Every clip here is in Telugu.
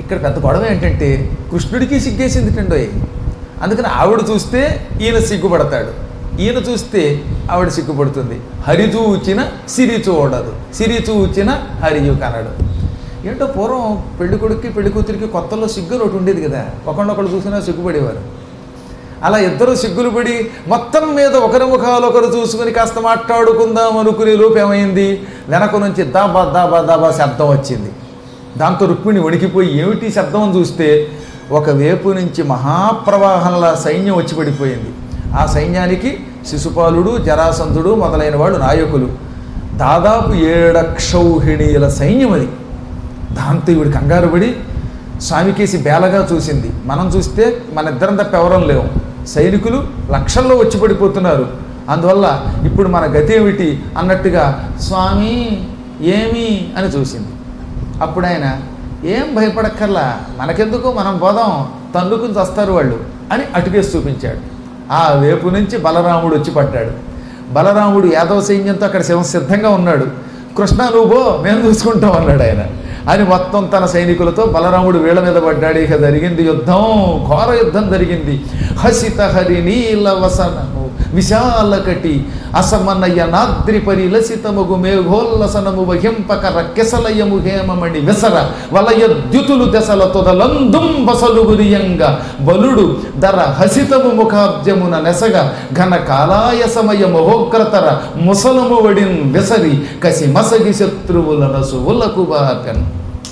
ఇక్కడ పెద్ద గొడవ ఏంటంటే కృష్ణుడికి సిగ్గేసిందిటండోయ్. అందుకని ఆవిడ చూస్తే ఈయన సిగ్గుపడతాడు, ఈయన చూస్తే ఆవిడ సిగ్గుపడుతుంది. హరి చూచిన సిరి చూడదు, సిరి చూచిన హరియు కనడు. ఏంటో పూర్వం పెళ్లి కొడుక్కి పెళ్లి కూతురికి కొత్తలో సిగ్గులు ఒకటి ఉండేది కదా, ఒకళ్ళొకళ్ళు చూసినా సిగ్గుపడేవారు. అలా ఇద్దరు సిగ్గులు పడి మొత్తం మీద ఒకరి ముఖాలు ఒకరు చూసుకుని కాస్త మాట్లాడుకుందాం అనుకునే లోపు ఏమైంది, వెనక నుంచి దాబా దాబా దాబా శబ్దం వచ్చింది. దాంతో రుక్మిణి వణికిపోయి ఏమిటి శబ్దం అని చూస్తే ఒక వైపు నుంచి మహాప్రవాహంలా సైన్యం వచ్చి పడిపోయింది. ఆ సైన్యానికి శిశుపాలుడు, జరాసంధుడు మొదలైన వాళ్ళు నాయకులు. దాదాపు 7 అక్షౌహిణీల సైన్యం అది. దాంతో ఈవిడ కంగారు పడి స్వామికేసి బేలగా చూసింది. మనం చూస్తే మన ఇద్దరం తప్ప ఎవరం లేవు, సైనికులు లక్షల్లో వచ్చి పడిపోతున్నారు. అందువల్ల ఇప్పుడు మన గతి ఏమిటి అన్నట్టుగా స్వామి ఏమి అని చూసింది. అప్పుడు ఆయన ఏం భయపడక్కర్లా, మనకెందుకు, మనం పోదాం, తన్నుకుని వస్తారు వాళ్ళు అని అటుకేసి చూపించాడు. ఆ వైపు నుంచి బలరాముడు వచ్చి పడ్డాడు. బలరాముడు యాదవ సైన్యంతో అక్కడ సిద్ధంగా ఉన్నాడు. కృష్ణ నువ్వు మేము చూసుకుంటాం అన్నాడు ఆయన. అని మొత్తం తన సైనికులతో బలరాముడు వీళ్ళ మీద పడ్డాడు. ఇక జరిగింది యుద్ధం, ఘోర యుద్ధం జరిగింది. హసిత హరి నీల వసనము విశాలకటి అసమనయ నాద్రి పరిలసితముగు మేఘోల్లసనము వహింపక రక్కెసలయము హేమమణి విసర వలయద్యుతులు దశల తొదలందుం బసలుగురియంగా బలుడు ధర హసితము ముఖాబ్జమున నెసగ ఘన కాలాయ సమయ మహోగ్రతర ముసలము వడిన్ విసరి కసి మసగి శత్రువుల నసువులకు బాపెన్.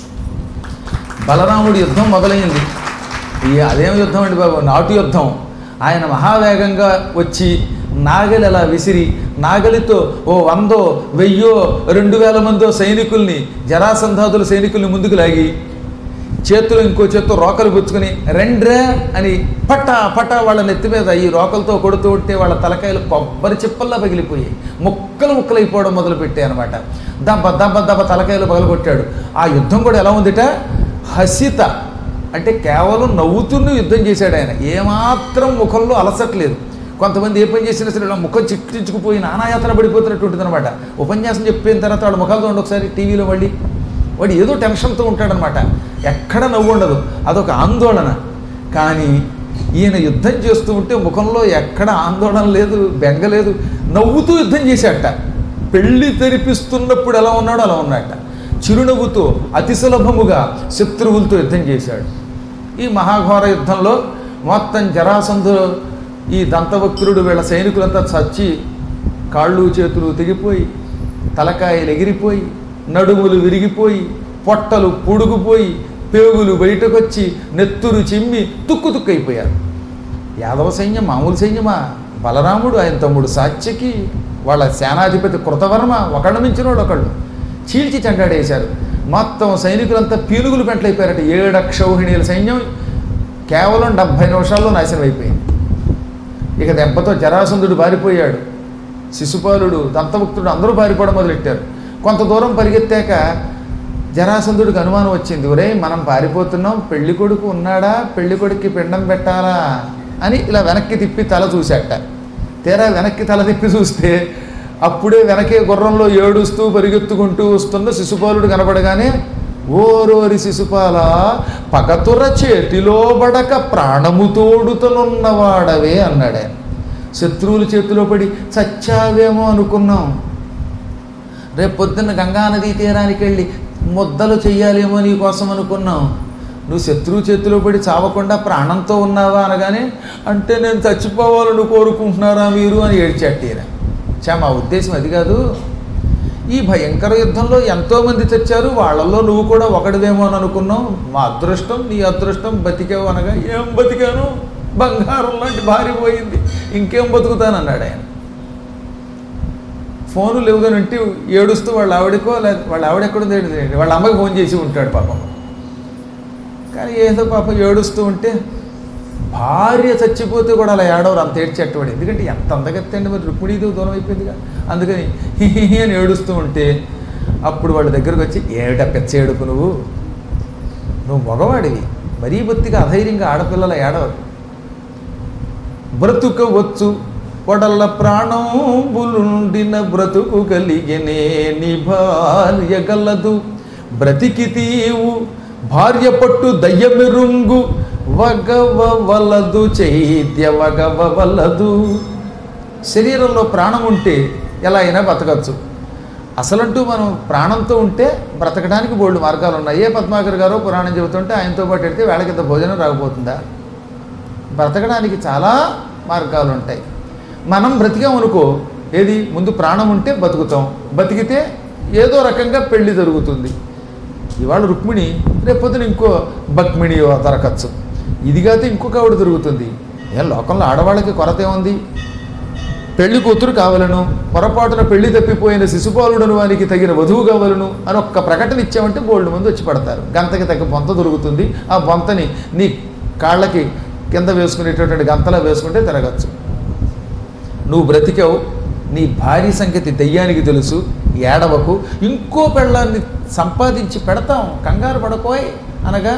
బలరాముడి యుద్ధం మొదలైంది. అదేం యుద్ధం అండి బాబు, నాటు యుద్ధం. ఆయన మహావేగంగా వచ్చి నాగలి అలా విసిరి నాగలితో 100, 1000, 2000 మందో సైనికుల్ని, జరాసంధాదుల సైనికుల్ని ముందుకు లాగి చేతులు ఇంకో చేత్తో రోకలు గుచ్చుకుని రెండ్రా అని పట్టా పట్టా వాళ్ళ నెత్తి మీద ఈ రోకలతో కొడుతూ ఉంటే వాళ్ళ తలకాయలు కొబ్బరి చిప్పల్లా పగిలిపోయాయి, ముక్కలు ముక్కలైపోవడం మొదలుపెట్టాయి అనమాట. దెబ్బ దెబ్బ దెబ్బ తలకాయలు పగలగొట్టాడు. ఆ యుద్ధం కూడా ఎలా ఉందిట, హసిత అంటే కేవలం నవ్వుతూనే యుద్ధం చేశాడు ఆయన. ఏమాత్రం ముఖంలో అలసట్లేదు. కొంతమంది ఏ పని చేసినా సరే ముఖం చిట్టించుకుపోయి నానాయాత్ర పడిపోతున్నట్టు ఉంటుంది అనమాట. ఉపన్యాసం చెప్పిన తర్వాత వాళ్ళ ముఖాలు చూడండి ఒకసారి టీవీలో, మళ్ళీ వాడు ఏదో టెన్షన్తో ఉంటాడనమాట, ఎక్కడ నవ్వు ఉండదు, అదొక ఆందోళన. కానీ ఈయన యుద్ధం చేస్తూ ఉంటే ముఖంలో ఎక్కడ ఆందోళన లేదు, బెంగ లేదు, నవ్వుతూ యుద్ధం చేశాట. పెళ్లి తెరిపిస్తున్నప్పుడు ఎలా ఉన్నాడో అలా ఉన్నట్ట. చిరునవ్వుతో అతి సులభముగా శత్రువులతో యుద్ధం చేశాడు. ఈ మహాఘోర యుద్ధంలో మొత్తం జరాసంధులు, ఈ దంతవక్రుడు వీళ్ళ సైనికులంతా చచ్చి కాళ్ళు చేతులు తెగిపోయి, తలకాయలు ఎగిరిపోయి, నడుములు విరిగిపోయి, పొట్టలు పుడుగుపోయి, పేగులు బయటకొచ్చి, నెత్తురు చిమ్మి తుక్కు తుక్కైపోయారు. యాదవ సైన్యం మామూలు సైన్యమా? బలరాముడు, ఆయన తమ్ముడు సాత్యకి, వాళ్ళ సేనాధిపతి కృతవర్మ, ఒకళ్ళ మించినోడు ఒకళ్ళు చీల్చి చెండాడేశారు. మొత్తం సైనికులంతా పీనుగులు పెంటలైపోయారట. 7 అక్షౌహిణీల సైన్యం కేవలం 70 నిమిషాల్లో నాశనం అయిపోయింది. ఇక దెబ్బతో జరాసంధుడు పారిపోయాడు, శిశుపాలుడు, దంతభుక్తుడు అందరూ పారిపోవడం మొదలెట్టారు. కొంత దూరం పరిగెత్తాక జరాసంధుడికి అనుమానం వచ్చింది, ఒరే మనం పారిపోతున్నాం, పెళ్లి కొడుకు ఉన్నాడా, పెళ్లి కొడుక్కి పిండం పెట్టాలా అని ఇలా వెనక్కి తిప్పి తల చూశాట. తీరా వెనక్కి తల తిప్పి చూస్తే అప్పుడే వెనకే గుర్రంలో ఏడుస్తూ పరిగెత్తుకుంటూ వస్తున్న శిశుపాలుడు కనబడగానే, ఓరోరి శిశుపాల పగతుర చేతిలో బడక ప్రాణము తోడుతనున్నవాడవే అన్నాడు ఆయన. శత్రువుల చేతిలో పడి చచ్చావేమో అనుకున్నాం, రేపు పొద్దున్న గంగానదీ తీరానికి వెళ్ళి ముద్దలు చెయ్యాలేమో నీ కోసం అనుకున్నాం, నువ్వు శత్రువు చేతిలో పడి చావకుండా ప్రాణంతో ఉన్నావా అనగానే, అంటే నేను చచ్చిపోవాలని కోరుకుంటున్నారా మీరు అని ఏడ్చాటీరా. మా ఉద్దేశం అది కాదు, ఈ భయంకర యుద్ధంలో ఎంతోమంది చచ్చారు, వాళ్ళల్లో నువ్వు కూడా ఒకడివేమో అని అనుకున్నావు, మా అదృష్టం నీ అదృష్టం, బతికావు అనగా, ఏం బతికాను, బంగారం లాంటి భార్య పోయింది, ఇంకేం బతుకుతాను అన్నాడు ఆయన. ఫోను లేవుగానంటే ఏడుస్తూ వాళ్ళ ఆవిడకో, లేదా వాళ్ళ ఆవిడ ఎక్కడుంది, వాళ్ళ అమ్మకి ఫోన్ చేసి ఉంటాడు పాపం. కానీ ఏదో పాపం ఏడుస్తూ ఉంటే, భార్య చచ్చిపోతే కూడా అలా ఏడవరు, అంత ఏడ్చేటవాడు. ఎందుకంటే ఎంత అందగత్తండి, మరి రుక్మిణీదేవి దూరం అయిపోయిందిగా, అందుకని హి అని ఏడుస్తూ ఉంటే అప్పుడు వాళ్ళ దగ్గరకు వచ్చి, ఏమిటా పెచ్చ ఏడుపు, నువ్వు మగవాడివి, మరీ బొత్తిగా అధైర్యంగా ఆడపిల్లల ఏడవరు, బ్రతుకవచ్చు పొడల ప్రాణంబులుండిన బ్రతుకు కలిగినే నీ భార్య గలదు, బ్రతికి తీవు భార్య పట్టు దయ్యమెరుంగు వగవలదు చైద్య వగవలదు. శరీరంలో ప్రాణం ఉంటే ఎలా అయినా బతకచ్చు. అసలంటూ మనం ప్రాణంతో ఉంటే బ్రతకడానికి బోల్డు మార్గాలు ఉన్నాయి. ఏ పద్మాకర్ గారో పురాణం చెబుతుంటే ఆయనతో పాటు వెళ్తే వేళకింత భోజనం రాకపోతుందా? బ్రతకడానికి చాలా మార్గాలు ఉంటాయి. మనం బ్రతికామనుకో, ఏది ముందు ప్రాణం ఉంటే బతుకుతాం, బతికితే ఏదో రకంగా పెళ్లి జరుగుతుంది. ఇవాళ రుక్మిణి, రేపొద్దున ఇంకో బక్మిణి దొరకచ్చు. ఇదిగాతే ఇంకొక ఆవిడ దొరుకుతుంది. ఏం లోకంలో ఆడవాళ్ళకి కొరత ఏముంది? పెళ్లి కూతురు కావాలను, పొరపాటున పెళ్లి తప్పిపోయిన శిశుపాలుడను వారికి తగిన వధువు కావాలను అని ఒక్క ప్రకటన ఇచ్చామంటే బోల్డ్ మంది వచ్చి పడతారు. గంతకి తగ్గ బొంత దొరుకుతుంది. ఆ బొంతని నీ కాళ్ళకి కింద వేసుకునేటటువంటి గంతలా వేసుకుంటే తిరగచ్చు. నువ్వు బ్రతికావు, నీ భార్య సంగతి దెయ్యానికి తెలుసు, ఏడవకు, ఇంకో పెళ్ళాన్ని సంపాదించి పెడతాం, కంగారు పడకోయ్ అనగా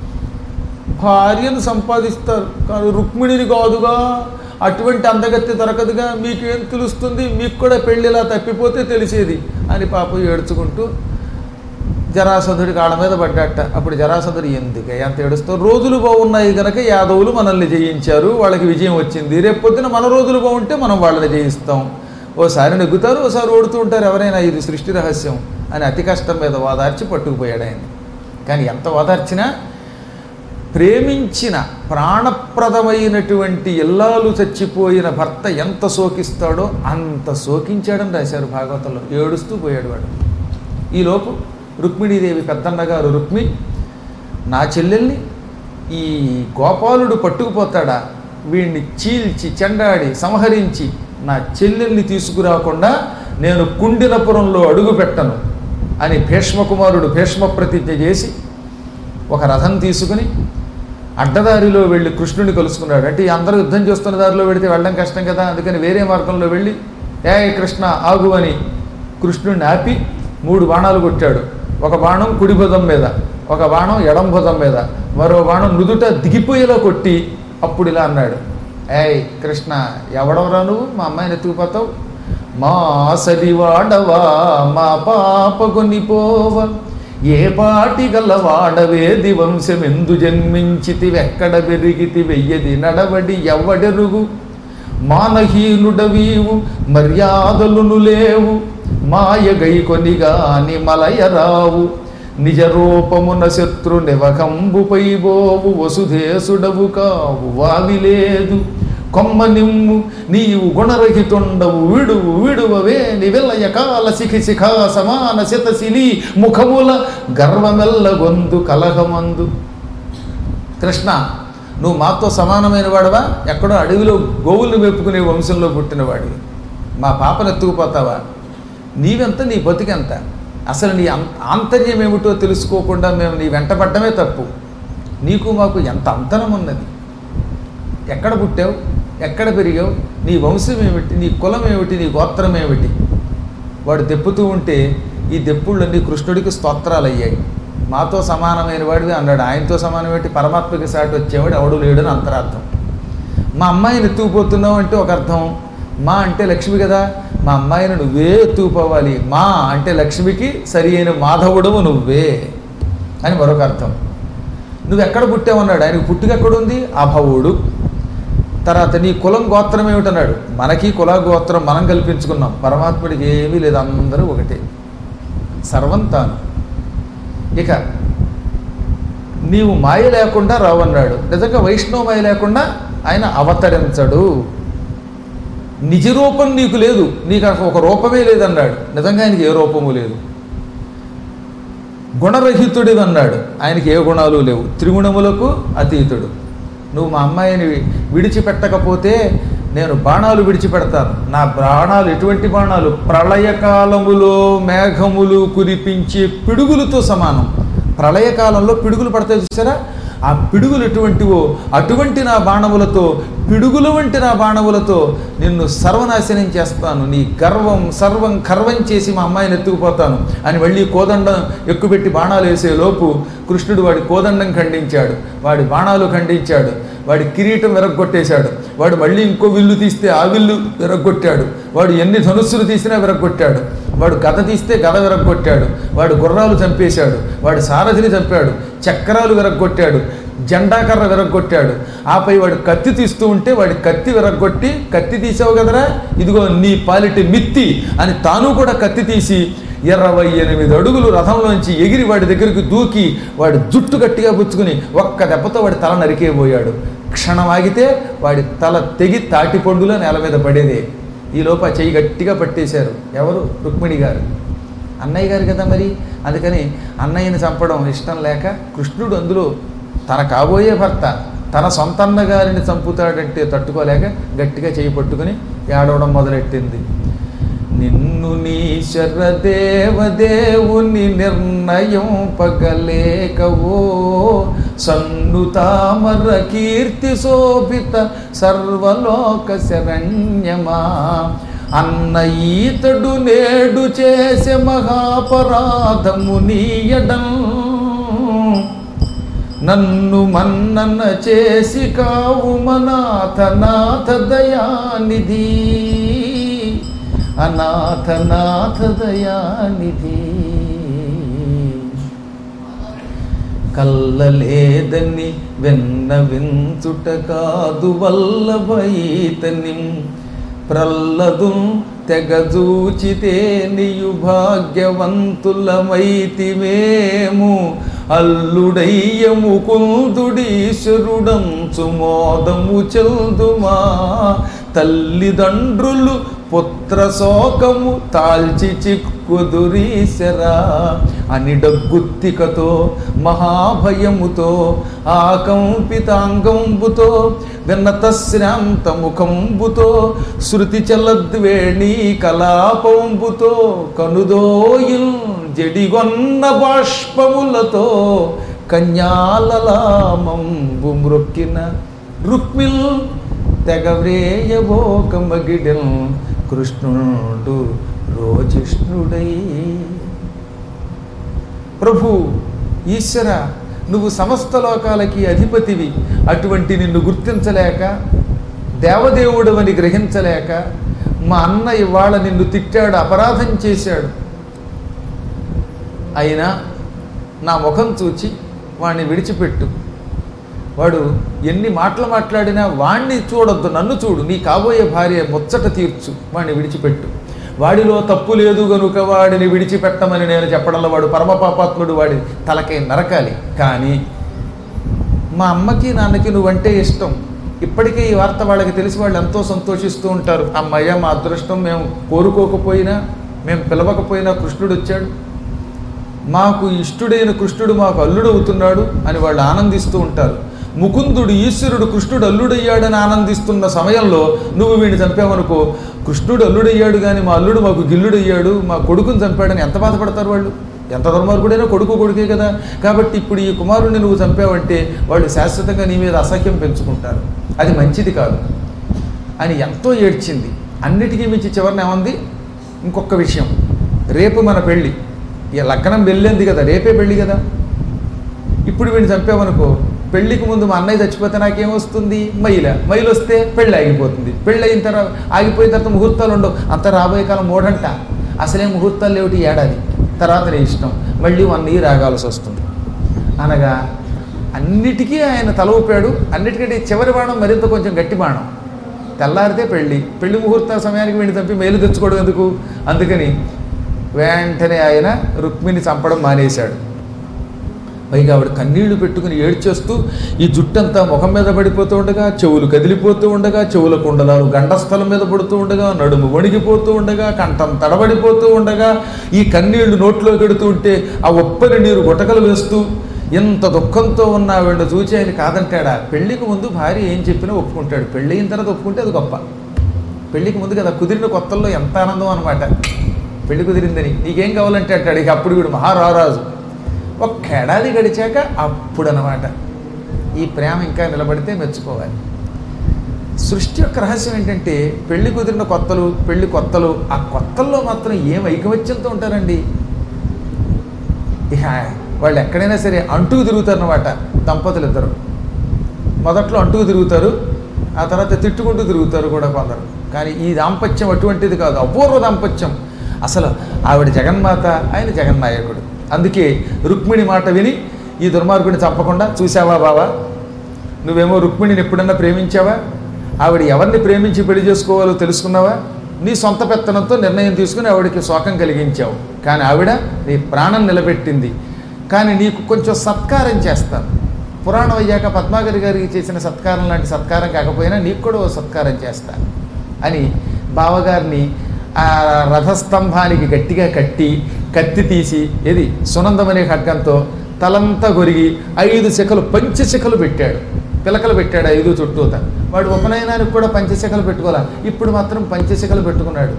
భార్యను సంపాదిస్తారు కానీ రుక్మిణిని కాదుగా, అటువంటి అందగత్తి దొరకదుగా, మీకేం తెలుస్తుంది, మీకు కూడా పెళ్ళిలా తప్పిపోతే తెలిసేది అని పాపం ఏడ్చుకుంటూ జరాసంధుడి కాళ్ళ మీద పడ్డట. అప్పుడు జరాసంధుడు ఎందుకు ఎంత ఏడుస్తావు, రోజులు బాగున్నాయి కనుక యాదవులు మనల్ని జయించారు, వాళ్ళకి విజయం వచ్చింది, రేపు పొద్దున మన రోజులు బాగుంటే మనం వాళ్ళని జయిస్తాం, ఓసారి నెగ్గుతారు ఓసారి ఓడుతూ ఉంటారు, ఎవరైనా ఇది సృష్టి రహస్యం అని అతి కష్టం మీద ఓదార్చి పట్టుకుపోయాడు ఆయన. కానీ ఎంత ఓదార్చినా ప్రేమించిన ప్రాణప్రదమైనటువంటి ఇల్లాలు చచ్చిపోయిన భర్త ఎంత శోకిస్తాడో అంత శోకించాడని రాశారు భాగవతంలో. ఏడుస్తూ పోయాడు వాడు. ఈలోపు రుక్మిణీదేవి పెద్దన్నగారు రుక్మి, నా చెల్లెల్ని ఈ గోపాలుడు పట్టుకుపోతాడా, వీడిని చీల్చి చెండాడి సంహరించి నా చెల్లెల్ని తీసుకురాకుండా నేను కుండినపురంలో అడుగు పెట్టను అని భీష్మకుమారుడు భీష్మ ప్రతిజ్ఞ చేసి ఒక రథం తీసుకుని అడ్డదారిలో వెళ్ళి కృష్ణుని కలుసుకున్నాడు. అంటే అందరూ యుద్ధం చేస్తున్న దారిలో వెళితే వెళ్ళడం కష్టం కదా, అందుకని వేరే మార్గంలో వెళ్ళి ఏ కృష్ణ ఆగు అని కృష్ణుడిని ఆపి 3 బాణాలు కొట్టాడు. ఒక బాణం కుడి భుజం మీద, ఒక బాణం ఎడం భుజం మీద, మరో బాణం నుదుట దిగిపోయేలా కొట్టి అప్పుడు ఇలా అన్నాడు, ఏయ్ కృష్ణ, ఎవడవరా నువ్వు మా అమ్మాయిని ఎత్తుకుపోతావు, మా సరివాడవా మా పాప కొనిపోవ, ఏ పాటి గలవాడవే దివంశమెందు జన్మించితివెక్కడ పెరిగితి వెయ్యది నడవడి ఎవ్వడెరుగు, మానహీనుడవీవు మర్యాదలును లేవు, మాయగై కొనిగాని మలయరావు, నిజ రూపమున శత్రు నివకంబుపై బోవు, వసుధేసుడవు కావు వావిలేదు, కొమ్మ నిమ్ము నీవు గుణరహితుండవు, విడువు విడువవే నివిలయ కాల శిఖి శిఖా సమాన శతశిలి ముఖముల గర్వమెల్ల గొందు కలహమందు. కృష్ణ, నువ్వు మాతో సమానమైన వాడవా, ఎక్కడో అడవిలో గోవుల్ని మెప్పుకునే వంశంలో పుట్టినవాడివి, మా పాపను ఎత్తుకుపోతావా, నీవెంత నీ బతికెంత, అసలు నీ ఆంతర్యం ఏమిటో తెలుసుకోకుండా మేము నీ వెంటపడ్డమే తప్పు, నీకు మాకు ఎంత అంతరం ఉన్నది, ఎక్కడ పుట్టావు, ఎక్కడ పెరిగావు, నీ వంశం ఏమిటి, నీ కులం ఏమిటి, నీ గోత్రం ఏమిటి. వాడు దెప్పుతూ ఉంటే ఈ దెప్పుళ్ళన్నీ కృష్ణుడికి స్తోత్రాలు అయ్యాయి. మాతో సమానమైన వాడివి అన్నాడు. ఆయనతో సమానమేంటి, పరమాత్మకి సాటి వచ్చేవాడు ఎవడు లేడని అంతరార్థం. మా అమ్మాయిని ఎత్తుకుపోతున్నావు అంటే ఒక అర్థం, మా అంటే లక్ష్మి కదా, మా అమ్మాయిని నువ్వే ఎత్తుకుపోవాలి, మా అంటే లక్ష్మికి సరి అయిన మాధవుడవు నువ్వే అని మరొక అర్థం. నువ్వు ఎక్కడ పుట్టావన్నాడు. ఆయనకు పుట్టుక ఎక్కడుంది, అభవుడు. తర్వాత నీ కులం గోత్రం ఏమిటన్నాడు. మనకి కుల గోత్రం మనం కల్పించుకున్నాం, పరమాత్ముడికి ఏమీ లేదు, అందరూ ఒకటే, సర్వం తాను. ఇక నీవు మాయ లేకుండా రావన్నాడు. నిజంగా వైష్ణవ మాయ లేకుండా ఆయన అవతరించడు. నిజ రూపం నీకు లేదు, నీకు ఒక రూపమే లేదన్నాడు. నిజంగా ఆయనకి ఏ రూపము లేదు. గుణరహితుడివి అన్నాడు. ఆయనకి ఏ గుణాలు లేవు, త్రిగుణములకు అతీతుడు. నువ్వు మా అమ్మాయిని విడిచిపెట్టకపోతే నేను బాణాలు విడిచిపెడతాను. నా బాణాలు ఎటువంటి బాణాలు, ప్రళయకాలములో మేఘములు కురిపించే పిడుగులతో సమానం. ప్రళయకాలంలో పిడుగులు పడతాయి చూసారా, ఆ పిడుగులు ఎటువంటివో అటువంటి నా బాణములతో పిడుగుల వంటి నా బాణములతో నిన్ను సర్వనాశనం చేస్తాను, నీ గర్వం సర్వం కర్వం చేసి మా అమ్మాయిని ఎత్తుకుపోతాను అని మళ్ళీ కోదండం ఎక్కుపెట్టి బాణాలు వేసే లోపు కృష్ణుడు వాడి కోదండం ఖండించాడు, వాడి బాణాలు ఖండించాడు, వాడి కిరీటం విరగ్గొట్టేశాడు, వాడు మళ్ళీ ఇంకో విల్లు తీస్తే ఆ విల్లు విరగ్గొట్టాడు, వాడు ఎన్ని ధనుస్సులు తీసినా విరగ్గొట్టాడు, వాడు గద తీస్తే గద విరగ్గొట్టాడు, వాడు గుర్రాలు చంపేశాడు, వాడు సారథిని చంపాడు, చక్రాలు విరగ్గొట్టాడు, జెండాకర్ర విరగ్గొట్టాడు. ఆపై వాడు కత్తి తీస్తూ ఉంటే వాడి కత్తి విరగ్గొట్టి, కత్తి తీసావు కదరా ఇదిగో నీ పాలిటి మిత్తి అని తాను కూడా కత్తి తీసి 28 అడుగులు రథంలోంచి ఎగిరి వాడి దగ్గరికి దూకి వాడి జుట్టు గట్టిగా పుచ్చుకుని ఒక్క దెబ్బతో వాడి తల నరికేయబోయాడు. క్షణం ఆగితే వాడి తల తెగి తాటి పండులో నేల మీద పడేదే. ఈలోపు ఆ చెయ్యి గట్టిగా పట్టేశారు. ఎవరు? రుక్మిణి గారు. అన్నయ్య గారు కదా మరి. అందుకని అన్నయ్యని చంపడం ఇష్టం లేక కృష్ణుడు అందులో తన కాబోయే భర్త తన సొంత అన్నగారిని చంపుతాడంటే తట్టుకోలేక గట్టిగా చెయ్యి పట్టుకుని ఏడవడం మొదలెట్టింది. నిన్ను నీశర దేవదేవుని నిర్ణయం పగలేకవో సన్ను తామర కీర్తి శోభిత సర్వలోక శరణ్యమా అన్న ఈతడు నేడు చేసే మహాపరాధము నీయడం నన్ను మన్నన చేసి కావు మనాథనాథ దయానిధి అనాథనాథ దయానిధి. కల్లలేదని వెన్నవించుట కాదు వల్లభైతని ప్రల్లదు తెగజూచితే నీయు భాగ్యవంతులమైతివేము అల్లుడయ్యము కుందుడీశ్వరుడంచు మోదము చెల్దుమా తల్లిదండ్రులు పుత్ర శోకము తాల్చి చిక్కుదురీశరా అని డగ్గుత్తికతో మహాభయముతో ఆకంపితాంగంబుతో విన్నతశ్రాంత ముఖంబుతో శృతి చలద్వేణీ కలాపంబుతో కనుదోయిల్ జడిగొన్న బాష్పములతో కన్యాలలామంబు మృక్కిన రుక్మిల్ తెగవ్రేయబోకమగిడెల్ కృష్ణుడు రోజిష్ణుడై. ప్రభు ఈశ్వర, నువ్వు సమస్త లోకాలకి అధిపతివి. అటువంటి నిన్ను గుర్తించలేక దేవదేవుడవని గ్రహించలేక మా అన్న ఇవాళ నిన్ను తిట్టాడు, అపరాధం చేశాడు. అయినా నా ముఖం చూచి వాణ్ణి విడిచిపెట్టు. వాడు ఎన్ని మాటలు మాట్లాడినా వాణ్ణి చూడొద్దు, నన్ను చూడు. నీ కాబోయే భార్య ముచ్చట తీర్చు, వాణ్ణి విడిచిపెట్టు. వాడిలో తప్పు లేదు గనుక వాడిని విడిచిపెట్టమని నేను చెప్పడంలో వాడు పరమపాపాత్ముడు, వాడి తలకై నరకాలి. కానీ మా అమ్మకి నాన్నకి నువ్వంటే ఇష్టం. ఇప్పటికే ఈ వార్త వాళ్ళకి తెలిసి వాళ్ళు ఎంతో సంతోషిస్తూ ఉంటారు. అమ్మయ్య, మా అదృష్టం, మేము కోరుకోకపోయినా మేము పిలవకపోయినా కృష్ణుడు వచ్చాడు, మాకు ఇష్టుడైన కృష్ణుడు మాకు అల్లుడు అవుతున్నాడు అని వాళ్ళు ఆనందిస్తూ ఉంటారు. ముకుందుడు ఈశ్వరుడు కృష్ణుడు అల్లుడయ్యాడని ఆనందిస్తున్న సమయంలో నువ్వు వీడిని చంపావనుకో, కృష్ణుడు అల్లుడయ్యాడు కానీ మా అల్లుడు మాకు గిల్లుడయ్యాడు, మా కొడుకుని చంపాడని ఎంత బాధపడతారు వాళ్ళు. ఎంత దుర్మార్గుడైనా కొడుకే కదా. కాబట్టి ఇప్పుడు ఈ కుమారుడిని నువ్వు చంపావంటే వాళ్ళు శాశ్వతంగా నీ మీద అసహ్యం పెంచుకుంటారు, అది మంచిది కాదు అని ఎంతో ఏడ్చింది. అన్నిటికీ మించి చివరిని ఏమంది, ఇంకొక విషయం, రేపు మన పెళ్ళి, ఇక లగ్నం వెళ్ళింది కదా, రేపే పెళ్ళి కదా. ఇప్పుడు వీడిని చంపామనుకో, పెళ్ళికి ముందు మా అన్నయ్య చచ్చిపోతే నాకేమొస్తుంది, మైలు వస్తే పెళ్ళి ఆగిపోతుంది. పెళ్ళి అయిన తర్వాత ఆగిపోయిన తర్వాత ముహూర్తాలు ఉండవు. అంత రాబోయే కాలం మూడంట, అసలే ముహూర్తాలు లేవుటి ఏడాది తర్వాత నీ ఇష్టం, మళ్ళీ 1 year ఆగాల్సి వస్తుంది అనగా అన్నిటికీ ఆయన తల ఊపాడు. అన్నిటికంటే చివరి బాణం మరింత కొంచెం గట్టి బాణం. తెల్లారితే పెళ్ళి ముహూర్తాల సమయానికి వీడిని చంపి మేలు తెచ్చుకోవడం ఎందుకు. అందుకని వెంటనే ఆయన రుక్మిణిని చంపడం మానేశాడు. పైగా ఆవిడ కన్నీళ్లు పెట్టుకుని ఏడ్చేస్తూ ఈ జుట్టంతా ముఖం మీద పడిపోతూ ఉండగా, చెవులు కదిలిపోతూ ఉండగా, చెవుల కుండలాలు గండస్థలం మీద పడుతూ ఉండగా, నడుము వణిగిపోతూ ఉండగా, కంఠం తడబడిపోతూ ఉండగా, ఈ కన్నీళ్లు నోట్లో గడుతూ ఉంటే ఆ ఒప్పని నీరు గుటకలు వేస్తూ ఎంత దుఃఖంతో ఉన్న ఆవిడ చూచి ఆయన కాదంటాడా. పెళ్లికి ముందు భార్య ఏం చెప్పినా ఒప్పుకుంటాడు, పెళ్ళి అయిన తర్వాత ఒప్పుకుంటే అది గొప్ప. పెళ్లికి ముందు కదా, కుదిరిన కొత్తల్లో ఎంత ఆనందం అనమాట. పెళ్లి కుదిరిందని నీకేం కావాలంటే అంటాడు. ఇక అప్పుడు వీడు మహారారాజు. ఒక్క ఏడాది గడిచాక అప్పుడు అనమాట ఈ ప్రేమ ఇంకా నిలబడితే మెచ్చుకోవాలి. సృష్టి యొక్క రహస్యం ఏంటంటే పెళ్లి కుదిరిన కొత్తలు, పెళ్లి కొత్తలు, ఆ కొత్తల్లో మాత్రం ఏం ఐకమత్యంతో ఉంటారండి. ఇక వాళ్ళు ఎక్కడైనా సరే అంటుకు తిరుగుతారన్నమాట. దంపతులు ఇద్దరు మొదట్లో అంటుకు తిరుగుతారు, ఆ తర్వాత తిట్టుకుంటూ తిరుగుతారు కూడా కొందరు. కానీ ఈ దాంపత్యం అటువంటిది కాదు, అపూర్వ దాంపత్యం. అసలు ఆవిడ జగన్మాత, ఆయన జగన్నాయకుడు. అందుకే రుక్మిణి మాట విని ఈ దుర్మార్గుడిని చంపకుండా, చూసావా బావా, నువ్వేమో రుక్మిణిని ఎప్పుడన్నా ప్రేమించావా? ఆవిడ ఎవరిని ప్రేమించి పెళ్లి చేసుకోవాలో తెలుసుకున్నావా? నీ సొంత పెత్తనంతో నిర్ణయం తీసుకుని ఆవిడకి శోకం కలిగించావు. కానీ ఆవిడ నీ ప్రాణం నిలబెట్టింది. కానీ నీకు కొంచెం సత్కారం చేస్తాను. పురాణం అయ్యాక పద్మాగరి గారికి చేసిన సత్కారం లాంటి సత్కారం కాకపోయినా నీకు కూడా ఓ సత్కారం చేస్తాను అని బావగారిని ఆ రథస్తంభానికి గట్టిగా కట్టి, కత్తి తీసి, ఏది సునందమనే ఖడ్గంతో తలంతా గొరిగి 5 శిఖలు, పంచశిఖలు పెట్టాడు. పిలకలు పెట్టాడు 5 చుట్టూత. వాడు ఉపనయనానికి కూడా పంచశిఖలు పెట్టుకోలే, ఇప్పుడు మాత్రం పంచశిఖలు పెట్టుకున్నాడు.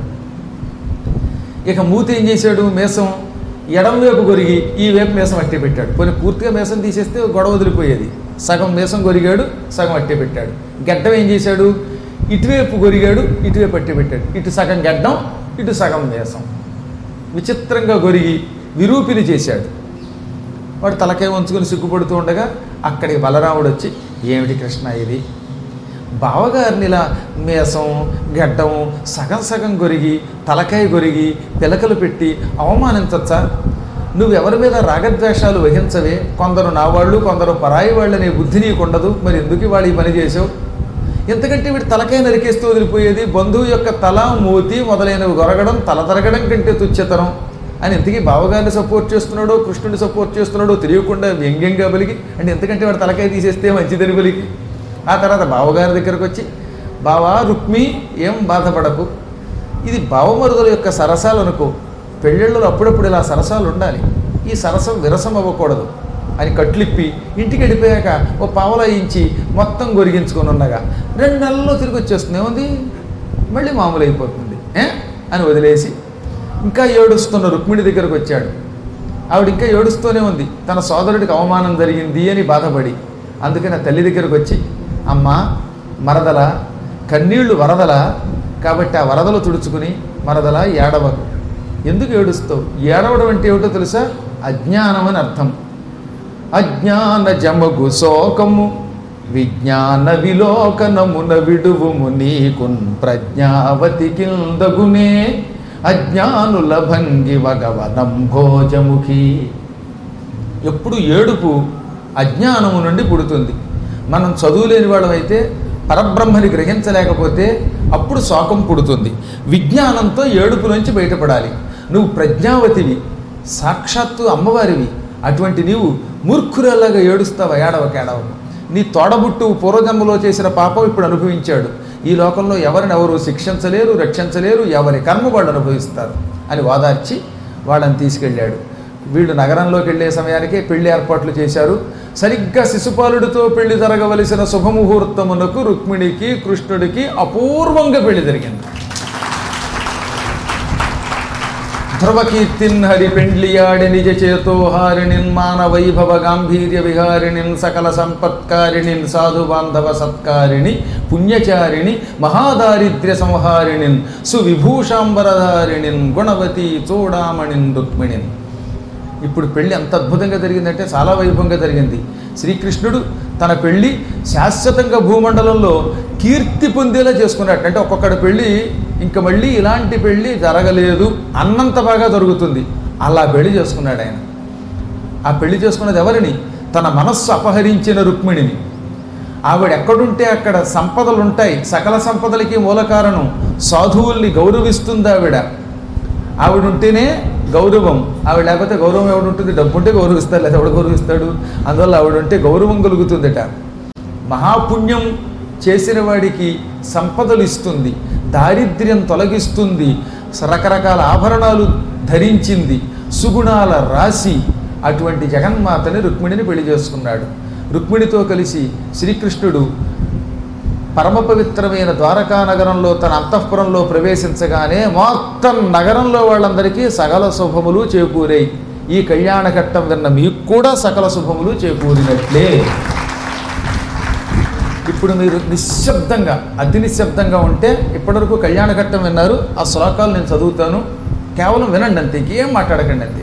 ఇక మూతి ఏం చేశాడు? మేసం ఎడం వైపు గొరిగి ఈ వైపు మేసం అట్టే పెట్టాడు. కొన్ని పూర్తిగా మేసం తీసేస్తే గొడవ వదిలిపోయేది. సగం మేసం గొరిగాడు, సగం అట్టే పెట్టాడు. గడ్డం ఏం చేశాడు? ఇటువైపు గొరిగాడు, ఇటువైపు అట్టే పెట్టాడు. ఇటు సగం గడ్డం, ఇటు సగం మేసం. విచిత్రంగా గొరిగి విరూపిని చేశాడు. వాడు తలకాయ వంచుకొని సిగ్గుపడుతూ ఉండగా అక్కడికి బలరాముడు వచ్చి, ఏమిటి కృష్ణ ఇది, బావగారిని ఇలా మేసం గడ్డం సగం సగం గొరిగి, తలకాయ గొరిగి, పిలకలు పెట్టి అవమానించచ్చా? నువ్వెవరి మీద రాగద్వేషాలు వహించవే. కొందరు నా వాళ్ళు, కొందరు పరాయి వాళ్ళు అనే బుద్ధి నీకు ఉండదు. మరి ఎందుకు వాళ్ళు ఈ పని చేసావు? ఎందుకంటే వీడు తలకాయ నరికేస్తూ వదిలిపోయేది. బంధువు యొక్క తల, మూతి మొదలైనవి గొరగడం, తల తరగడం కంటే తుచ్చతరం అని ఇంతకీ బావగారిని సపోర్ట్ చేస్తున్నాడో, కృష్ణుడిని సపోర్ట్ చేస్తున్నాడో తెలియకుండా వ్యంగ్యంగా బలికి, అంటే ఎందుకంటే వాడు తలకాయ తీసేస్తే మంచిదని బలికి. ఆ తర్వాత బావగారి దగ్గరకు వచ్చి, బావా రుక్మి, ఏం బాధపడకు, ఇది బావమరుదుల యొక్క సరసాలు అనుకో. పెళ్ళిళ్ళలో అప్పుడప్పుడు ఇలా సరసాలు ఉండాలి, ఈ సరసం విరసం అవ్వకూడదు అని కట్లిప్పి ఇంటికి వెళ్ళిపోయాక ఓ పావలా ఇంచి మొత్తం గొరిగించుకొని ఉండగా 2 నెలల్లో తిరిగి వచ్చేస్తుంది. ఏముంది, మళ్ళీ మామూలు అయిపోతుంది అని వదిలేసి ఇంకా ఏడుస్తున్న రుక్మిణి దగ్గరకు వచ్చాడు. ఆవిడ ఇంకా ఏడుస్తూనే ఉంది, తన సోదరుడికి అవమానం జరిగింది అని బాధపడి. అందుకని ఆ తల్లి దగ్గరకు వచ్చి, అమ్మా మరదల, కన్నీళ్లు వరదల, కాబట్టి ఆ వరదలు తుడుచుకుని మరదల ఏడవకు. ఎందుకు ఏడుస్తావు? ఏడవడం అంటే ఏమిటో తెలుసా? అజ్ఞానం అని అర్థం. అజ్ఞాన జమగు శోకము విజ్ఞాన విలోకనమున విడువుము నీకున్ ప్రజ్ఞావతి కిందగునే అజ్ఞానుల భంగి వగవనంభోజముఖి. ఎప్పుడు ఏడుపు అజ్ఞానము నుండి పుడుతుంది. మనం చదువులేని వాళ్ళమైతే పరబ్రహ్మని గ్రహించలేకపోతే అప్పుడు శోకం పుడుతుంది. విజ్ఞానంతో ఏడుపు నుంచి బయటపడాలి. నువ్వు ప్రజ్ఞావతివి, సాక్షాత్తు అమ్మవారివి. అటువంటి నీవు మూర్ఖురాలాగా ఏడుస్తావా? ఏడవకేడవకు. నీ తోడబుట్టు పూర్వజన్మలో చేసిన పాపం ఇప్పుడు అనుభవించాడు. ఈ లోకంలో ఎవరినెవరు శిక్షించలేరు, రక్షించలేరు, ఎవరి కర్మ వాళ్ళు అనుభవిస్తారు అని వాదార్చి వాళ్ళని తీసుకెళ్ళాడు. వీళ్ళు నగరంలోకి వెళ్ళే సమయానికే పెళ్లి ఏర్పాట్లు చేశారు. సరిగ్గా శిశుపాలుడితో పెళ్లి జరగవలసిన శుభముహూర్తమునకు రుక్మిణికి కృష్ణుడికి అపూర్వంగా పెళ్లి జరిగింది. ధ్రువకీర్తిన్ హరి పెండ్లియాడి నిజ చేతోహారిణిన్ మాన వైభవ గాంభీర్య విహారిణిన్ సకల సంపత్కారిణిన్ సాధు బాంధవ సత్కారిణి పుణ్యచారిణి మహాదారిద్ర్య సంహారిణిన్ సువిభూషాంబరధారిణిన్ గుణవతి చూడామణిన్ రుక్మిణిన్. ఇప్పుడు పెళ్ళి ఎంత అద్భుతంగా జరిగిందంటే చాలా వైభవంగా జరిగింది. శ్రీకృష్ణుడు తన పెళ్ళి శాశ్వతంగా భూమండలంలో కీర్తి పొందేలా చేసుకున్నట్టు. అంటే ఒక్కొక్కడి పెళ్ళి ఇంకా మళ్ళీ ఇలాంటి పెళ్ళి జరగలేదు అన్నంత బాగా జరుగుతుంది. అలా పెళ్లి చేసుకున్నాడు ఆయన. ఆ పెళ్లి చేసుకున్నది ఎవరిని? తన మనస్సు అపహరించిన రుక్మిణిని. ఆవిడ ఎక్కడుంటే అక్కడ సంపదలు ఉంటాయి. సకల సంపదలకి మూల కారణం. సాధువుల్ని గౌరవిస్తుంది ఆవిడ. ఆవిడుంటేనే గౌరవం. ఆవిడ లేకపోతే గౌరవం ఎవడుంటుంది? డబ్బు ఉంటే గౌరవిస్తాడు, లేదా ఎవడు గౌరవిస్తాడు? అందువల్ల ఆవిడుంటే గౌరవం కలుగుతుందట. మహాపుణ్యం చేసిన వాడికి సంపదలు ఇస్తుంది, దారిద్ర్యం తొలగిస్తుంది, రకరకాల ఆభరణాలు ధరించింది, సుగుణాల రాశి. అటువంటి జగన్మాతని రుక్మిణిని పెళ్లి చేసుకున్నాడు. రుక్మిణితో కలిసి శ్రీకృష్ణుడు పరమ పవిత్రమైన ద్వారకా నగరంలో తన అంతఃపురంలో ప్రవేశించగానే మొత్తం నగరంలో వాళ్ళందరికీ సకల శుభములు చేకూరాయి. ఈ కళ్యాణ ఘట్టం విన్న మీకు కూడా సకల శుభములు చేకూరినట్లే. ఇప్పుడు మీరు నిశ్శబ్దంగా, అతి నిశ్శబ్దంగా ఉంటే, ఇప్పటివరకు కళ్యాణఘట్టం విన్నారు, ఆ శ్లోకాలు నేను చదువుతాను, కేవలం వినండి అంతే, ఇంకేం మాట్లాడకండి అంతే.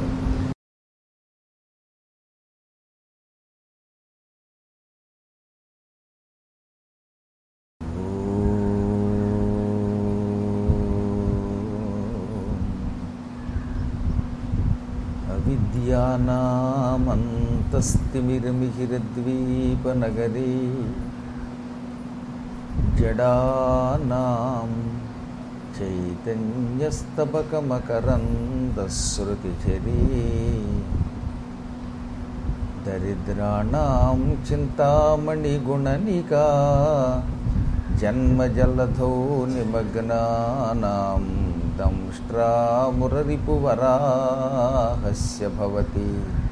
అవిద్యానామంతస్తిమిరమిహిరద్వీపనగరీ జడానాం చైతన్యస్తబకమకరందశ్రుతిఝరీ దరిద్రాణాం చింతామణిగుణనికా జన్మజలధౌ నిమగ్నానాం దంష్ట్రామురరిపువరాహస్య భవతి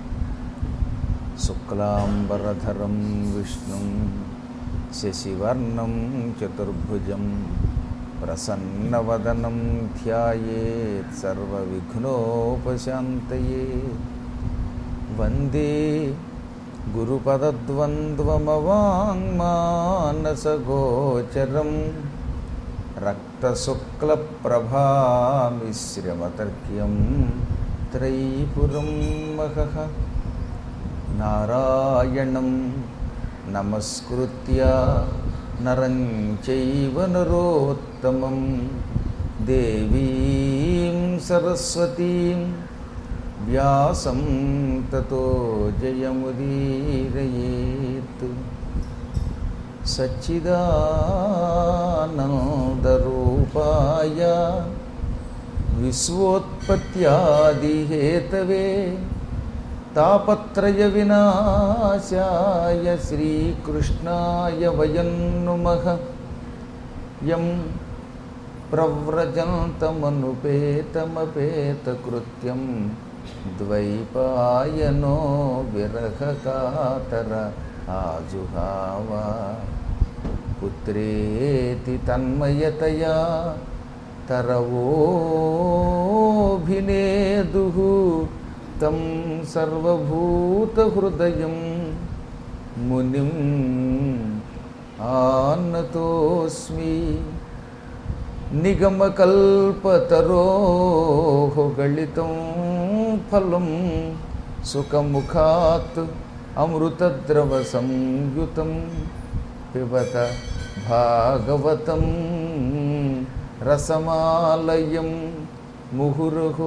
శుక్లాంబరధరం విష్ణుం శశివర్ణం చతుర్భుజం ప్రసన్నవదనం ధ్యాయేత్ సర్వవిఘ్నోపశాంతయే. వందే గురుపదద్వంద్వమవాङ्మానసగోచరం రక్తశుక్లప్రభామిశ్రమతర్క్యం త్రైపురం మహః. నారాయణం నమస్కృత్య నరం చైవ నరోత్తమం దేవీం సరస్వతీం వ్యాసం తతో జయముదీరయేత్. సచ్చిదానందరూపాయ విశ్వోత్పత్యాదిహేతవే తాపత్రయ వినాశాయ శ్రీకృష్ణాయ వయం నుమః. యం ప్రవ్రజంతమనుపేతమపేతకృత్యం ద్వైపాయనో విరహకాతర ఆజుహావ. పుత్రేతి తన్మయతయా తరవోభినేదుః తం సర్వభూతహృదయం మునిం ఆనతోస్మి. నిగమకల్పతరోః గళితం ఫలం సుఖముఖాత్ అమృతద్రవ సంయుతం పిబత భాగవతం రసమాలయం ముహుర్హో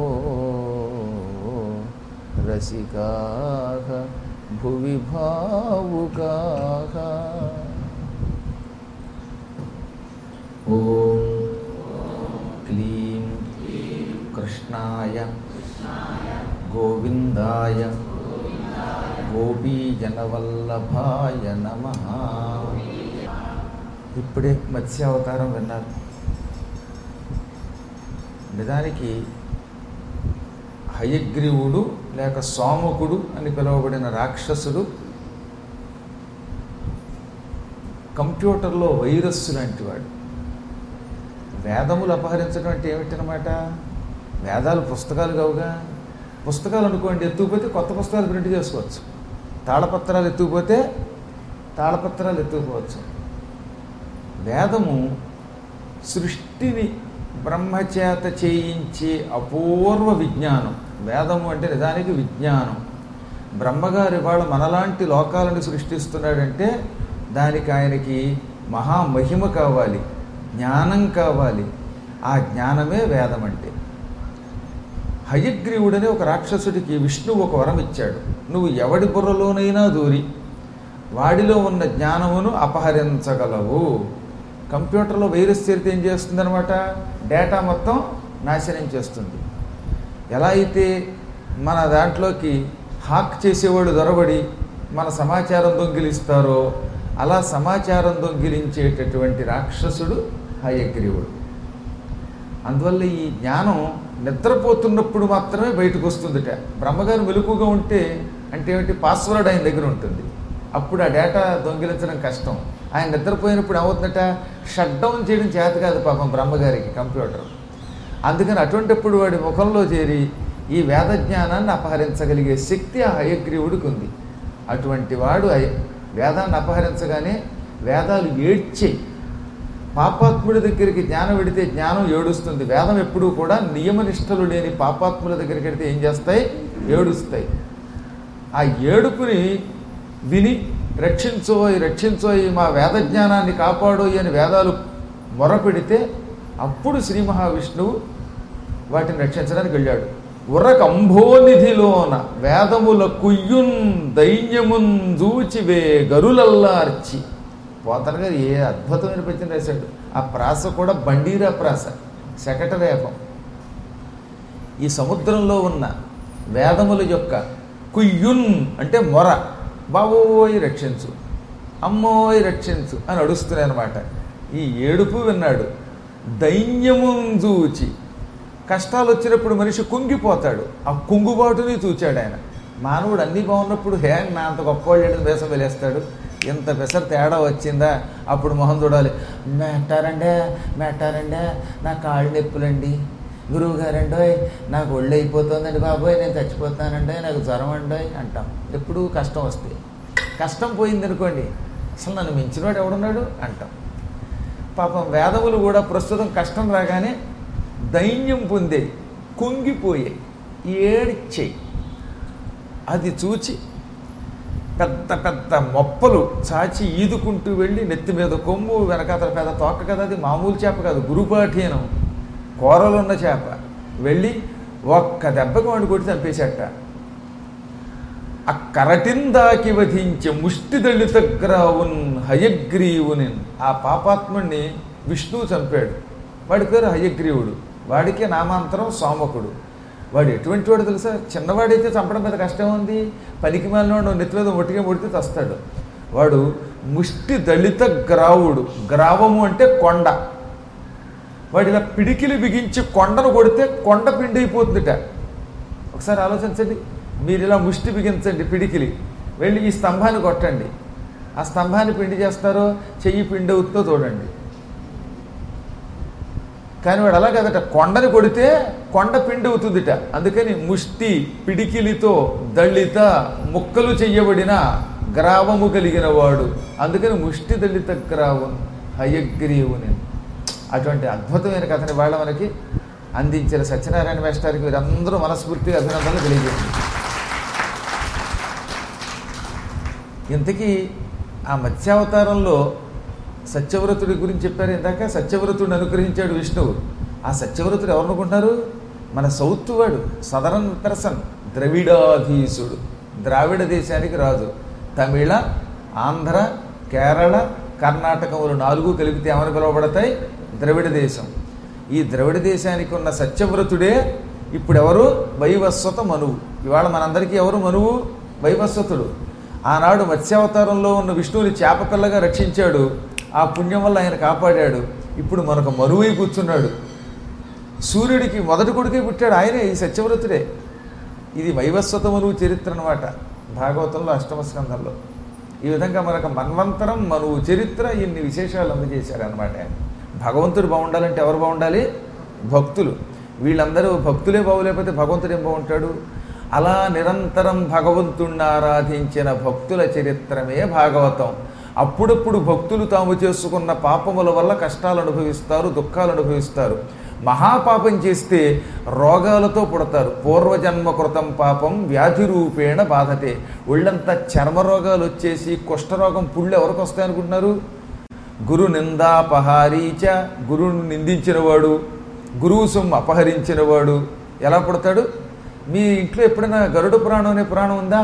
రసికాః భువి భావుకాః. ఓం క్లీం కృష్ణాయ గోవిందాయ గోపీజనవల్లభాయ నమః. ఇప్పుడే మత్స్యావతారం విన్నారు. నిజానికి హయగ్రీవుడు లేక సోమకుడు అని పిలువబడిన రాక్షసుడు కంప్యూటర్లో వైరస్సు లాంటి వాడు. వేదములు అపహరించడం అంటే ఏమిటనమాట? వేదాలు పుస్తకాలు కావుగా. పుస్తకాలు అనుకోండి, ఎత్తుకుపోతే కొత్త పుస్తకాలు ప్రింట్ చేసుకోవచ్చు. తాళపత్రాలు ఎత్తుకుపోతే తాళపత్రాలు ఎత్తుకుపోవచ్చు. వేదము సృష్టిని బ్రహ్మచేత చేయించే అపూర్వ విజ్ఞానం. వేదము అంటే నిజానికి విజ్ఞానం. బ్రహ్మగారు ఇవాళ మనలాంటి లోకాలను సృష్టిస్తున్నాడంటే దానికి ఆయనకి మహామహిమ కావాలి, జ్ఞానం కావాలి. ఆ జ్ఞానమే వేదం అంటే. హయగ్రీవుడనే ఒక రాక్షసుడికి విష్ణువు ఒక వరం ఇచ్చాడు. నువ్వు ఎవడి బుర్రలోనైనా దూరి వాడిలో ఉన్న జ్ఞానమును అపహరించగలవు. కంప్యూటర్లో వైరస్ చేరితే ఏం చేస్తుందనమాట? డేటా మొత్తం నాశనం చేస్తుంది. ఎలా అయితే మన దాంట్లోకి హాక్ చేసేవాడు దొరబడి మన సమాచారం దొంగిలిస్తారో అలా సమాచారం దొంగిలించేటటువంటి రాక్షసుడు హయగ్రీవుడు. అందువల్ల ఈ జ్ఞానం నిద్రపోతున్నప్పుడు మాత్రమే బయటకు వస్తుందిట. బ్రహ్మగారు మెలకుగా ఉంటే అంటే ఏమిటి? పాస్వర్డ్ ఆయన దగ్గర ఉంటుంది. అప్పుడు ఆ డేటా దొంగిలించడం కష్టం. ఆయన నిద్రపోయినప్పుడు ఏమవుతుందట? షట్ డౌన్ చేయడం చేత కాదు పాపం బ్రహ్మగారికి కంప్యూటర్. అందుకని అటువంటిప్పుడు వాడి ముఖంలో చేరి ఈ వేద జ్ఞానాన్ని అపహరించగలిగే శక్తి ఆ హయగ్రీవుడికి ఉంది. అటువంటి వాడు వేదాన్ని అపహరించగానే వేదాలు ఏడ్చేయి. పాపాత్ముడి దగ్గరికి జ్ఞానం పెడితే జ్ఞానం ఏడుస్తుంది. వేదం ఎప్పుడూ కూడా నియమనిష్టలు లేని పాపాత్ముల దగ్గరికి వెడితే ఏం చేస్తాయి? ఏడుస్తాయి. ఆ ఏడుపుని విని రక్షించోయ్ రక్షించోయ్, మా వేద జ్ఞానాన్ని కాపాడోయ్ అని వేదాలు మొరపెడితే అప్పుడు శ్రీ మహావిష్ణువు వాటిని రక్షించడానికి వెళ్ళాడు. ఉరకంభోనిధిలోన వేదముల కుయ్యున్ దైన్యమున్ జూచివే గరులల్లార్చి. పోతన గారు ఏ అద్భుతమైన పద్యం రాశాడు. ఆ ప్రాస కూడా బండీరా ప్రాస, శకటరేపం. ఈ సముద్రంలో ఉన్న వేదముల యొక్క కుయ్యున్ అంటే మొర, బావోయ్ రక్షించు, అమ్మోయ్ రక్షించు అని అడుస్తున్నాయి అన్నమాట. ఈ ఏడుపు విన్నాడు. దైన్యమున్ చూచి, కష్టాలు వచ్చినప్పుడు మనిషి కుంగిపోతాడు, ఆ కుంగుబాటుని చూచాడు ఆయన. మానవుడు అన్నీ బాగున్నప్పుడు నా అంత గొప్పవాళ్ళని వేసం వెలేస్తాడు. ఇంత పెసర తేడా వచ్చిందా అప్పుడు మొహం చూడాలి. మెట్టారండే నా కాళ్ళు నొప్పులండి, గురువు గారండోయ్ నాకు ఒళ్ళు అయిపోతుందండి బాబోయ్, నేను చచ్చిపోతానండి, నాకు జ్వరం అండోయ్ అంటాం. ఎప్పుడు కష్టం వస్తే. కష్టం పోయింది అనుకోండి, అసలు నన్ను మించినవాడు ఎవడున్నాడు అంటాం. పాపం వేదములు కూడా ప్రస్తుతం కష్టం రాగానే దైన్యం పొందే, కుంగిపోయే, ఏడ్చేయి. అది చూచి పెద్ద పెద్ద మొప్పలు చాచి ఈదుకుంటూ వెళ్ళి నెత్తి మీద కొమ్ము, వెనకాతల పెద్ద తోక కదా, అది మామూలు చేప కాదు, గురుపాఠీనం కూరలున్న చేప. వెళ్ళి ఒక్క దెబ్బకి వాడు కొట్టి చంపేశాట. ఆ కరటిందాకి వధించే ముష్టి దళిత గ్రావున్ హయగ్రీవుని. ఆ పాపాత్ముడిని విష్ణువు చంపాడు. వాడి పేరు హయగ్రీవుడు. వాడికే నామాంతరం సోమకుడు. వాడు ఎటువంటి వాడు తెలుసా? చిన్నవాడైతే చంపడం మీద కష్టం ఉంది, పనికి మాలినవాడు నెత్తి మీద ఒట్టిగా ముడితే చస్తాడు. వాడు ముష్టి దళిత గ్రావుడు. గ్రావము అంటే కొండ. వాడు ఇలా పిడికిలి బిగించి కొండను కొడితే కొండ పిండి అయిపోతుందిట. ఒకసారి ఆలోచించండి. మీరు ఇలా ముష్టి బిగించండి పిడికిలి, వెళ్ళి ఈ స్తంభాన్ని కొట్టండి, ఆ స్తంభాన్ని పిండి చేస్తారో చెయ్యి పిండి అవుతుందో చూడండి. కానీ వాడు అలా కదట, కొండని కొడితే కొండ పిండి అవుతుందిట. అందుకని ముష్టి పిడికిలితో దళిత ముక్కలు చెయ్యబడిన గ్రావము కలిగిన వాడు. అందుకని ముష్టి దళిత గ్రావం హయగ్రీవుని. అటువంటి అద్భుతమైన కథని వాళ్ళ మనకి అందించిన సత్యనారాయణ మాస్టర్కి వీరందరూ మనస్ఫూర్తిగా అభినందనలు తెలియజేయండి. ఇంతకీ ఆ మత్స్యావతారంలో సత్యవ్రతుడి గురించి చెప్పారు ఇందాక. సత్యవ్రతుడిని అనుగ్రహించాడు విష్ణువు. ఆ సత్యవ్రతుడు ఎవరనుకుంటున్నారు? మన సౌత్ వాడు, సదరన్ పర్సన్, ద్రవిడాధీసుడు, ద్రావిడ దేశానికి రాజు. తమిళ, ఆంధ్ర, కేరళ, కర్ణాటకములు 4 కలిపితే ఏమని పిలువబడతాయి? ద్రవిడ దేశం. ఈ ద్రవిడ దేశానికి ఉన్న సత్యవ్రతుడే ఇప్పుడెవరు? వైవస్వత మనువు. ఇవాళ మనందరికీ ఎవరు మనువు? వైవస్వతుడు. ఆనాడు మత్స్యావతారంలో ఉన్న విష్ణువుని చేపపిల్లగా రక్షించాడు. ఆ పుణ్యం వల్ల ఆయన కాపాడాడు. ఇప్పుడు మనకు మరువై కూర్చున్నాడు. సూర్యుడికి మొదటి కొడుకే పుట్టాడు ఆయనే, ఈ సత్యవ్రతుడే. ఇది వైవస్వత మనువు చరిత్ర అన్నమాట. భాగవతంలో 8వ స్కంధంలో ఈ విధంగా మనకు మన్వంతరం మనువు చరిత్ర ఇన్ని విశేషాలు అందజేశారనమాట. భగవంతుడు బాగుండాలంటే ఎవరు బాగుండాలి? భక్తులు. వీళ్ళందరూ భక్తులే బాగులేకపోతే భగవంతుడు ఏం బాగుంటాడు? అలా నిరంతరం భగవంతుణ్ణి ఆరాధించిన భక్తుల చరిత్రమే భాగవతం. అప్పుడప్పుడు భక్తులు తాము చేసుకున్న పాపముల వల్ల కష్టాలు అనుభవిస్తారు, దుఃఖాలు అనుభవిస్తారు. మహాపాపం చేస్తే రోగాలతో పుడతారు. పూర్వజన్మ కృతం పాపం వ్యాధి రూపేణ బాధతే. ఒళ్ళంతా చర్మరోగాలు వచ్చేసి కుష్ఠరోగం పుళ్ళు ఎవరికి వస్తాయనుకుంటున్నారు? గురు నిందాపహారీచ, గురువుని నిందించినవాడు, గురువు సొమ్ము అపహరించినవాడు ఎలా పుడతాడు? మీ ఇంట్లో ఎప్పుడైనా గరుడ పురాణం అనే పురాణం ఉందా?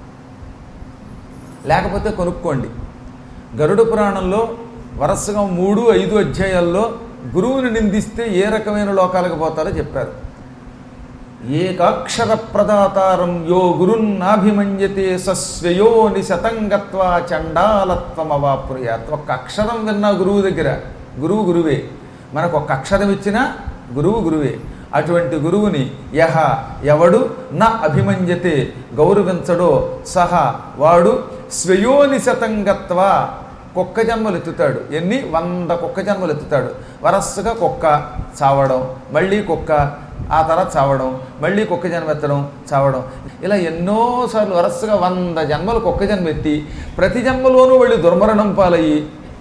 లేకపోతే కొనుక్కోండి. గరుడ పురాణంలో వరుసగా 3, 5 అధ్యాయాల్లో గురువుని నిందిస్తే ఏ రకమైన లోకాలకు పోతారో చెప్పారు. ఏకాక్షర ప్రదాతారం యో గురున్నాభిమన్యతే సస్వయోని శతంగత్వా చండాలత్వమవాప్నుయాత్. ఒక్క అక్షరం విన్నా గురువు దగ్గర, గురువు గురువే. మనకు ఒక్క అక్షరం ఇచ్చినా గురువు గురువే. అటువంటి గురువుని యహ ఎవడు నా అభిమన్యతే గౌరవించడో సహ వాడు స్వయోని శతంగత్వ కుక్క జన్మలు ఎత్తుతాడు. ఎన్ని 100 కుక్క జన్మలు ఎత్తుతాడు. వరస్సుగా కుక్క చావడం, మళ్ళీ కుక్క, ఆ తర్వాత చావడం, మళ్ళీ కుక్క జన్మ ఎత్తడం, చావడం, ఇలా ఎన్నోసార్లు వరస్సుగా 100 జన్మలు కుక్క జన్మ ఎత్తి ప్రతి జన్మలోనూ వెళ్ళి దుర్మరణం పాలయ్యి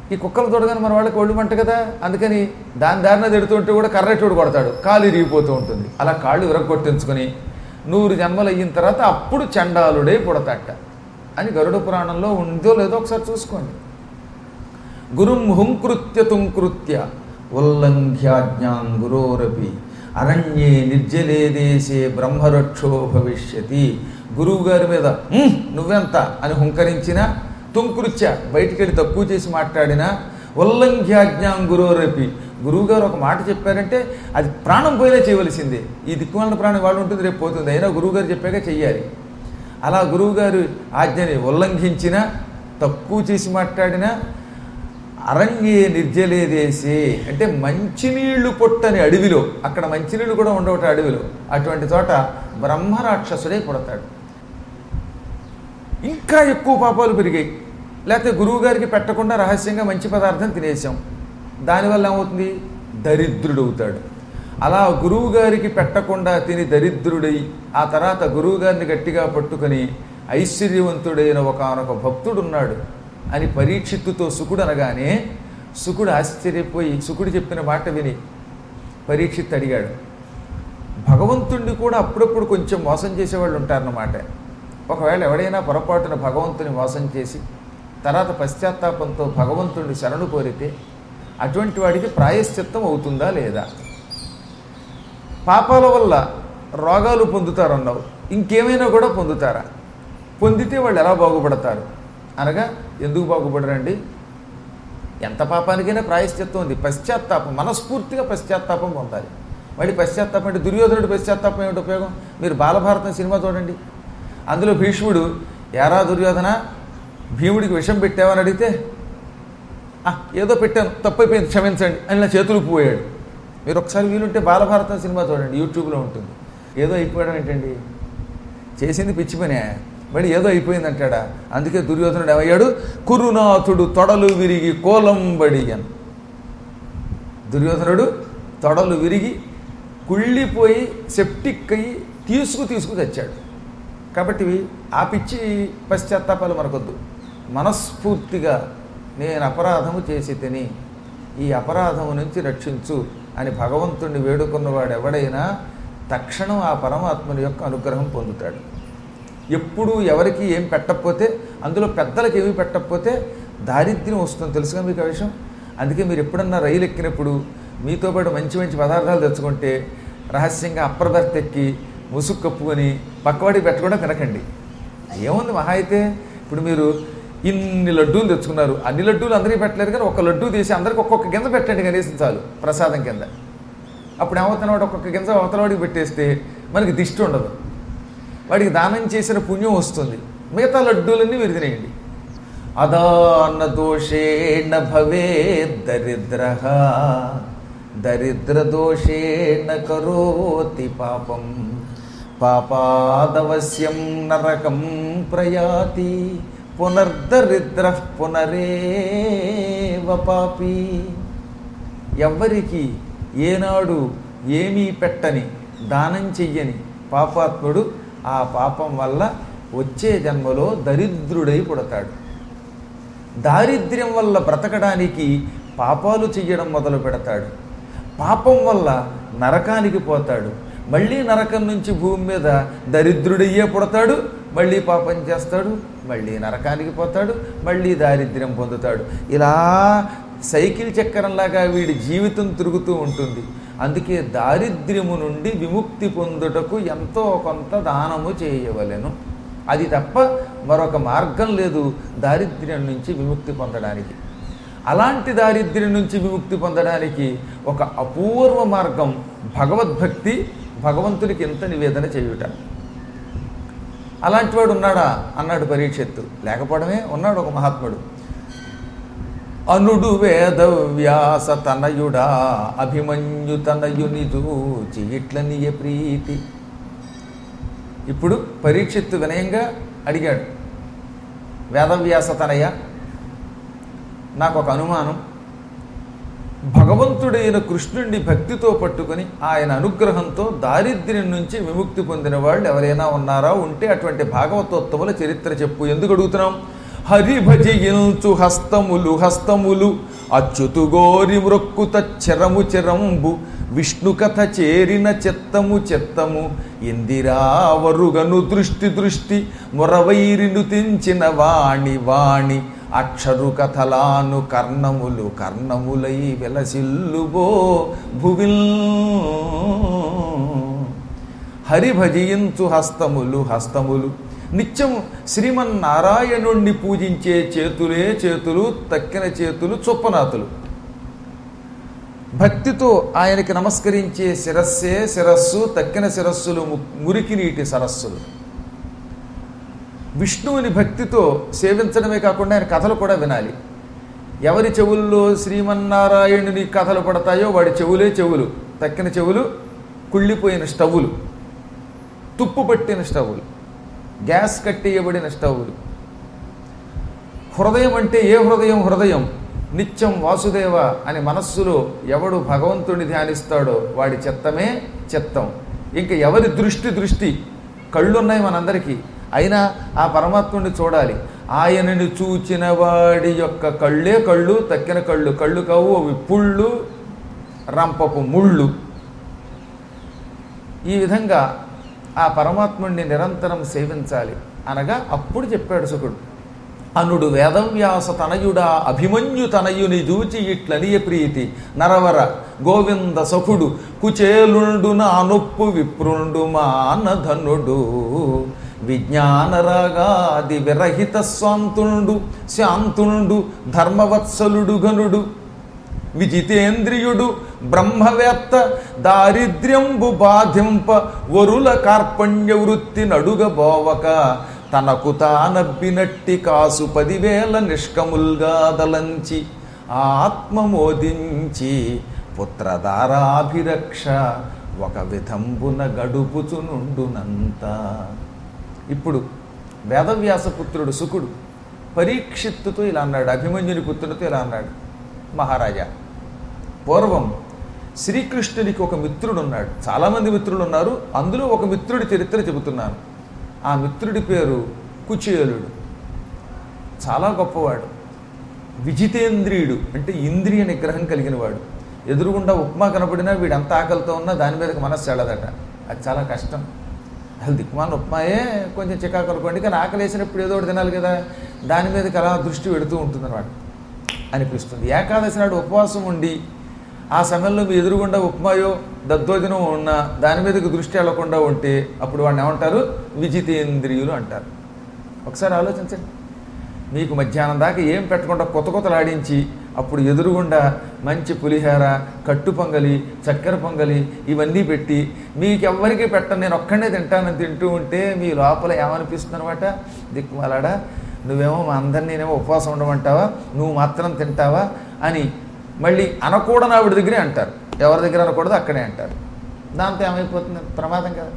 ఈ కుక్కలు తొడగానే మన వాళ్ళకి ఒళ్ళు మంట కదా, అందుకని దారిన తిడుతుంటే కూడా కర్రెట్టుడు కొడతాడు, కాలు ఇరిగిపోతూ ఉంటుంది. అలా కాళ్ళు విరగొట్టించుకొని 100 జన్మలు అయిన తర్వాత అప్పుడు చండాలుడే పుడతాట అని గరుడ పురాణంలో ఉందో లేదో ఒకసారి చూసుకోండి. గురుం హుంకృత్య తుంకృత్య ఉల్లంఘ్యాజ్ఞాం గురోరపి అరణ్యే నిర్జలే దేశే బ్రహ్మరక్షో భవిష్యతి. గురువు గారి మీద నువ్వెంత అని హుంకరించినా, తుంకృత్య బయటికి వెళ్ళి తక్కువ చేసి మాట్లాడినా, ఉల్లంఘ్యాజ్ఞాం గురోరపి గురువుగారు ఒక మాట చెప్పారంటే అది ప్రాణం పోయినా చేయవలసిందే. ఈ దిక్కుమాలిన ప్రాణం వాళ్ళు ఉంటుంది, రేపు పోతుంది, అయినా గురువుగారు చెప్పాక చెయ్యాలి. అలా గురువుగారు ఆజ్ఞని ఉల్లంఘించినా, తక్కువ చేసి మాట్లాడినా, అరణ్యే నిర్జలే దేశే అంటే మంచినీళ్లు పొట్టని అడవిలో, అక్కడ మంచినీళ్ళు కూడా ఉండవట అడవిలో, అటువంటి చోట బ్రహ్మరాక్షసుడే పుడతాడు. ఇంకా ఎక్కువ పాపాలు పెరిగాయి. లేకపోతే గురువుగారికి పెట్టకుండా రహస్యంగా మంచి పదార్థం తినేసాం, దానివల్ల ఏమవుతుంది? దరిద్రుడవుతాడు. అలా గురువుగారికి పెట్టకుండా తిని దరిద్రుడై ఆ తర్వాత గురువుగారిని గట్టిగా పట్టుకొని ఐశ్వర్యవంతుడైన ఒకానొక భక్తుడున్నాడు అని పరీక్షిత్తుతో శుకుడు అనగానే, శుకుడు ఆశ్చర్యపోయి శుకుడు చెప్పిన మాట విని పరీక్షిత్ అడిగాడు, భగవంతుణ్ణి కూడా అప్పుడప్పుడు కొంచెం మోసం చేసేవాళ్ళు ఉంటారన్నమాట. ఒకవేళ ఎవడైనా పొరపాటున భగవంతుని మోసం చేసి తర్వాత పశ్చాత్తాపంతో భగవంతుడిని శరణు కోరితే అటువంటి వాడికి ప్రాయశ్చిత్తం అవుతుందా లేదా? పాపాల వల్ల రోగాలు పొందుతారన్నావు, ఇంకేమైనా కూడా పొందుతారా? పొందితే వాళ్ళు ఎలా బాగుపడతారు అనగా, ఎందుకు బాగుపడరండి? ఎంత పాపానికైనా ప్రాయశ్చిత్తం ఉంది. పశ్చాత్తాపం, మనస్ఫూర్తిగా పశ్చాత్తాపం పొందాలి. మళ్ళీ పశ్చాత్తాపం అంటే దుర్యోధనుడు పశ్చాత్తాపం ఏమిటి ఉపయోగం? మీరు బాలభారతం సినిమా చూడండి, అందులో భీష్ముడు, యారా దుర్యోధన భీముడికి విషం పెట్టావని అడిగితే, ఏదో పెట్టాను తప్పైపోయింది క్షమించండి అని నా చేతులు పోయాడు. మీరు ఒకసారి వీలుంటే బాలభారతం సినిమా చూడండి, యూట్యూబ్లో ఉంటుంది. ఏదో అయిపోవడం ఏంటండి, చేసింది పిచ్చి పనే, మళ్ళీ ఏదో అయిపోయింది అంటాడా? అందుకే దుర్యోధనుడు ఏమయ్యాడు? కురునాథుడు తొడలు విరిగి కోలంబడియన్. దుర్యోధనుడు తొడలు విరిగి కుళ్ళిపోయి సెప్టిక్ అయ్యి తీసుకు తెచ్చాడు. కాబట్టి ఆ పిచ్చి పశ్చాత్తాపాలు మనకొద్దు. మనస్ఫూర్తిగా నేను అపరాధము చేసి తిని ఈ అపరాధము నుంచి రక్షించు అని భగవంతుణ్ణి వేడుకున్నవాడు ఎవడైనా తక్షణం ఆ పరమాత్మని యొక్క అనుగ్రహం పొందుతాడు. ఎప్పుడూ ఎవరికి ఏం పెట్టకపోతే, అందులో పెద్దలకు ఏమి పెట్టకపోతే దారిద్ర్యం వస్తుంది. తెలుసుగా మీకు ఆ విషయం? అందుకే మీరు ఎప్పుడన్నా రైలు ఎక్కినప్పుడు మీతో పాటు మంచి మంచి పదార్థాలు తెచ్చుకుంటే రహస్యంగా అప్పర్ బెర్త్ ఎక్కి ముసుగు కప్పుకొని పక్కవాడికి పెట్టకుండా తినకండి. ఏముంది మహా అయితే, ఇప్పుడు మీరు ఇన్ని లడ్డూలు తెచ్చుకున్నారు, అన్ని లడ్డూలు అందరికీ పెట్టలేరు కానీ ఒక్క లడ్డూ తీసి అందరికి ఒక్కొక్క గింజ పెట్టండి కనీసం చాలు, ప్రసాదం కింద. అప్పుడు ఏమవుతున్నవాడు ఒక్కొక్క గింజ అవతలవాడికి పెట్టేస్తే మనకి దిష్టి ఉండదు, వాడికి దానం చేసిన పుణ్యం వస్తుంది. మిగతా లడ్డూలన్నీ మీరు తినేయండి. అదాన్న దోషేణ భవే దరిద్రః దరిద్ర దోషేణ కరోతి పాపం పాపాదవశ్యం నరకం ప్రయాతి పునర్దరిద్ర పునరేవ పాపి. ఎవ్వరికి ఏనాడు ఏమీ పెట్టని దానం చెయ్యని పాపాత్ముడు ఆ పాపం వల్ల వచ్చే జన్మలో దరిద్రుడై పుడతాడు. దారిద్ర్యం వల్ల బ్రతకడానికి పాపాలు చెయ్యడం మొదలు పెడతాడు. పాపం వల్ల నరకానికి పోతాడు. మళ్ళీ నరకం నుంచి భూమి మీద దరిద్రుడయ్యే పుడతాడు, మళ్ళీ పాపం చేస్తాడు, మళ్ళీ నరకానికి పోతాడు, మళ్ళీ దారిద్ర్యం పొందుతాడు. ఇలా సైకిల్ చక్రంలాగా వీడి జీవితం తిరుగుతూ ఉంటుంది. అందుకే దారిద్ర్యము నుండి విముక్తి పొందుటకు ఎంతో కొంత దానము చేయవలెను. అది తప్ప మరొక మార్గం లేదు దారిద్ర్యం నుంచి విముక్తి పొందడానికి. అలాంటి దారిద్ర్యం నుంచి విముక్తి పొందడానికి ఒక అపూర్వ మార్గం భగవద్భక్తి, భగవంతుడికి ఎంత నివేదన చేయుట. అలాంటి వాడు ఉన్నాడా అన్నాడు పరీక్షిత్తు. లేకపోవడమే, ఉన్నాడు ఒక మహాత్ముడు. అనుడు వేదవ్యాస తనయుడా అభిమన్యు తనయుని చూచి ఇట్లనియ ప్రీతి. ఇప్పుడు పరీక్షిత్తు వినయంగా అడిగాడు, వేదవ్యాస తనయ, నాకు ఒక అనుమానం. భగవంతుడైన కృష్ణుడిని భక్తితో పట్టుకొని ఆయన అనుగ్రహంతో దారిద్ర్యం నుంచి విముక్తి పొందిన వాళ్ళు ఎవరైనా ఉన్నారా? ఉంటే అటువంటి భాగవతోత్తముల చరిత్ర చెప్పు. ఎందుకు అడుగుతున్నాం? హరిభజయించు హస్తములు హస్తములు అచ్యుతు గోరి మ్రొక్కుత చెరము చెరంబు విష్ణు కథ చేరిన చిత్తము చిత్తము ఇందిరావరుగను దృష్టి దృష్టి మొరవైరిను తెంచిన వాణి వాణి అక్షరు కథలాను కర్ణములు కర్ణములై వెలసిల్లుబో భువిల్. హరిభజయించు హస్తములు హస్తములు నిత్యం శ్రీమన్నారాయణుణ్ణి పూజించే చేతులే చేతులు, తక్కిన చేతులు చొప్పనాతులు. భక్తితో ఆయనకి నమస్కరించే శిరస్సే శిరస్సు, తక్కిన శిరస్సులు మురికి నీటి సరస్సులు. విష్ణువుని భక్తితో సేవించడమే కాకుండా ఆయన కథలు కూడా వినాలి. ఎవరి చెవుల్లో శ్రీమన్నారాయణుని కథలు పడతాయో వాడి చెవులే చెవులు, తక్కిన చెవులు కుళ్ళిపోయిన స్టవ్వులు, తుప్పు పట్టిన స్టవ్వులు, గ్యాస్ కట్టేయబడిన స్టవ్వులు. హృదయం అంటే ఏ హృదయం? హృదయం నిత్యం వాసుదేవ అని మనస్సులో ఎవడు భగవంతుడిని ధ్యానిస్తాడో వాడి చిత్తమే చిత్తం. ఇంకా ఎవరి దృష్టి దృష్టి, కళ్ళున్నాయి మనందరికీ, అయినా ఆ పరమాత్ముడిని చూడాలి. ఆయనని చూచిన వాడి యొక్క కళ్ళే కళ్ళు, తక్కిన కళ్ళు కళ్ళు కావు, అవి పుళ్ళు, రంపపు ముళ్ళు. ఈ విధంగా ఆ పరమాత్ముడిని నిరంతరం సేవించాలి అనగా అప్పుడు చెప్పాడు శుకుడు, అనుడు వేదవ్యాస తనయుడా అభిమన్యు తనయుని జూచి ఇట్లనియ ప్రీతి నరవర గోవింద సఖుడు కుచేలుండు నా నొప్పు విప్రుండు మానధనుడు విజ్ఞానరాగాది విరహిత స్వాంతుండు శాంతుండు ధర్మవత్సలుడు గనుడు విజితేంద్రియుడు బ్రహ్మవేత్త దారిద్ర్యంబు బాధింప వరుల కార్పణ్య వృత్తి నడుగబోవక తనకు తానబ్బినట్టి కాసు 10,000 నిష్కముల్గా దలంచి ఆత్మమోదించి పుత్రదారాభిరక్ష ఒక విధంబున గడుపుచునుండునంత. ఇప్పుడు వేదవ్యాస పుత్రుడు శుకుడు పరీక్షిత్తుతో ఇలా అన్నాడు, అభిమన్యుని పుత్రుడితో ఇలా అన్నాడు, మహారాజా, పూర్వం శ్రీకృష్ణునికి ఒక మిత్రుడు ఉన్నాడు. చాలామంది మిత్రులు ఉన్నారు, అందులో ఒక మిత్రుడి చరిత్ర చెబుతున్నాను. ఆ మిత్రుడి పేరు కుచేలుడు. చాలా గొప్పవాడు, విజితేంద్రియుడు అంటే ఇంద్రియ నిగ్రహం కలిగిన వాడు. ఎదురుగుండా ఉప్మా కనపడినా వీడు ఎంత ఆకలితో ఉన్నా దాని మీదకి మనస్సు వెళ్ళదట. అది చాలా కష్టం. అసలు దిక్కుమాన ఉప్మాయే కొంచెం చికాకు అనుకోండి, కానీ ఆకలి వేసినప్పుడు ఏదో ఒకటి తినాలి కదా, దాని మీదకి అలా దృష్టి పెడుతూ ఉంటుంది అన్నమాట అనిపిస్తుంది. ఏకాదశి నాడు ఉపవాసం ఉండి ఆ సమయంలో మీ ఎదురుగుండా ఉప్మాయో దద్దోజనం ఉన్నా దాని మీదకి దృష్టి వెళ్లకుండా ఉంటే అప్పుడు వాడిని ఏమంటారు? విజితేంద్రియులు అంటారు. ఒకసారి ఆలోచించండి, మీకు మధ్యాహ్నం దాకా ఏం పెట్టకుండా కొత్త కొత్తలు ఆడించి అప్పుడు ఎదురుగుండా మంచి పులిహోర, కట్టు పొంగలి, చక్కెర పొంగలి ఇవన్నీ పెట్టి మీకెవ్వరికీ పెట్టను, నేను ఒక్కడే తింటానని తింటూ ఉంటే మీ లోపల ఏమనిపిస్తుంది అనమాట? దిక్కుమాలాడా, నువ్వేమో మా అందరినీ నేనేమో ఉపవాసం ఉండమంటావా, నువ్వు మాత్రం తింటావా అని మళ్ళీ అనకూడని ఆవిడ దగ్గరే అంటారు. ఎవరి దగ్గర అనకూడదు అక్కడే అంటారు. దాంతో ఏమైపోతుంది? ప్రమాదం కదా.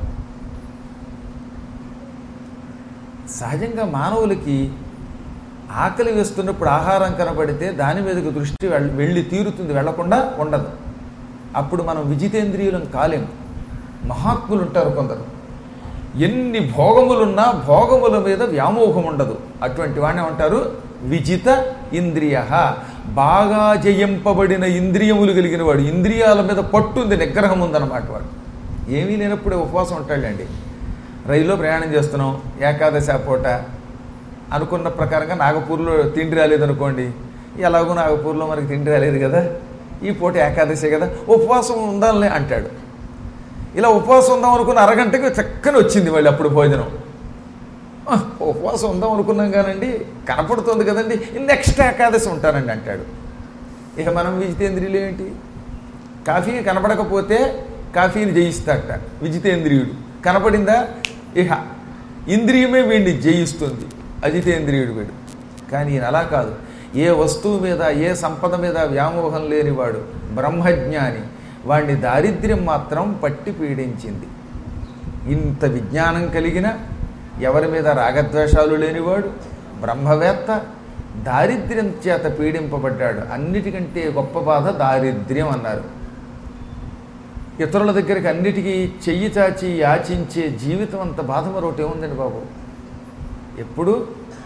సహజంగా మానవులకి ఆకలి వేస్తున్నప్పుడు ఆహారం కనబడితే దాని మీదకు దృష్టి వెళ్ళి తీరుతుంది, వెళ్లకుండా ఉండదు. అప్పుడు మనం విజితేంద్రియులం కాలేము. మహాత్ములు ఉంటారు కొందరు, ఎన్ని భోగములున్నా భోగముల మీద వ్యామోహం ఉండదు. అటువంటి వాడిని ఉంటారు విజిత ఇంద్రియ. బాగా జయింపబడిన ఇంద్రియములు కలిగిన వాడు, ఇంద్రియాల మీద పట్టుంది, నిగ్రహం ఉందన్నమాట. వాడు ఏమీ లేనప్పుడే ఉపవాసం ఉంటాడండి. రైల్లో ప్రయాణం చేస్తున్నాం, ఏకాదశి పూట అనుకున్న ప్రకారంగా నాగపూర్లో తిండి రాలేదనుకోండి, ఎలాగో నాగపూర్లో మనకి తిండి రాలేదు కదా, ఈ పూట ఏకాదశి కదా, ఉపవాసం ఉందాలే అంటాడు. ఇలా ఉపవాసం ఉందాం అనుకున్న అరగంటకి చక్కని వచ్చింది మళ్ళీ అప్పుడు భోజనం. ఉపవాసం ఉందాం అనుకున్నాం కానండి, కనపడుతుంది కదండి, నెక్స్ట్ ఏకాదశి ఉంటానండి అంటాడు. ఇక మనం విజితేంద్రియులు ఏంటి? కాఫీ కనపడకపోతే కాఫీని జయిస్తాడట విజితేంద్రియుడు. కనపడిందా ఇక ఇంద్రియమే వీడిని జయిస్తుంది, అజితేంద్రియుడు వీడు. కానీ ఈయన అలా కాదు. ఏ వస్తువు మీద, ఏ సంపద మీద వ్యామోహం లేనివాడు బ్రహ్మజ్ఞాని. వాడిని దారిద్ర్యం మాత్రం పట్టి పీడించింది. ఇంత విజ్ఞానం కలిగిన, ఎవరి మీద రాగద్వేషాలు లేనివాడు బ్రహ్మవేత్త దారిద్ర్యం చేత పీడింపబడ్డాడు. అన్నిటికంటే గొప్ప బాధ దారిద్ర్యం అన్నారు. ఇతరుల దగ్గరికి అన్నిటికీ చెయ్యి చాచి యాచించే జీవితం అంత బాధ మరొకటి ఏముందండి బాబు? ఎప్పుడు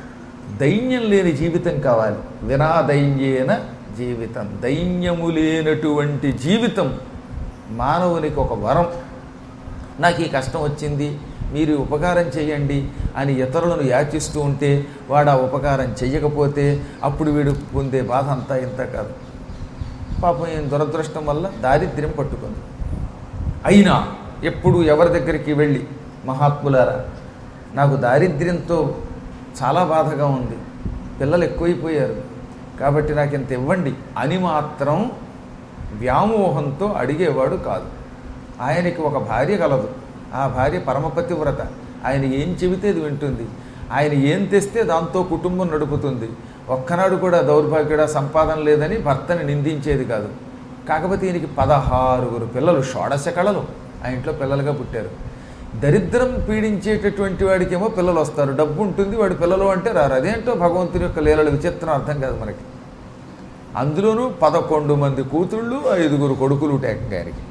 దైన్యం లేని జీవితం కావాలి. వినాదైన్యేన జీవితం, దైన్యము లేనటువంటి జీవితం మానవునికి ఒక వరం. నాకు ఈ కష్టం వచ్చింది, మీరు ఉపకారం చేయండి అని ఇతరులను యాచిస్తూ ఉంటే వాడు ఆ ఉపకారం చెయ్యకపోతే అప్పుడు వీడు పొందే బాధ అంతా ఇంత కాదు. పాపం ఈయన దురదృష్టం వల్ల దారిద్ర్యం పట్టుకుంది. అయినా ఎప్పుడు ఎవరి దగ్గరికి వెళ్ళి, మహాత్ములారా నాకు దారిద్ర్యంతో చాలా బాధగా ఉంది, పిల్లలు ఎక్కువైపోయారు కాబట్టి నాకు ఇంత ఇవ్వండి అని మాత్రం వ్యామోహంతో అడిగేవాడు కాదు. ఆయనకి ఒక భార్య కలదు, ఆ భార్య పరమపతివ్రత. ఆయన ఏం చెబితే అది వింటుంది, ఆయన ఏం తెస్తే దాంతో కుటుంబం నడుపుతుంది. ఒక్కనాడు కూడా దౌర్భాగ్యుడ సంపాదన లేదని భర్తని నిందించేది కాదు. కాకపోతే ఈయనకి 16 పిల్లలు, షోడశ కళలు ఆ ఇంట్లో పిల్లలుగా పుట్టారు. దరిద్రం పీడించేటటువంటి వాడికేమో పిల్లలు వస్తారు, డబ్బు ఉంటుంది, వాడి పిల్లలు అంటే రారు. అదేంటో భగవంతుని యొక్క లీలలు విచిత్రం అర్థం కాదు మనకి. అందులోనూ 11 మంది కూతుళ్ళు, 5 కొడుకులు గారికి.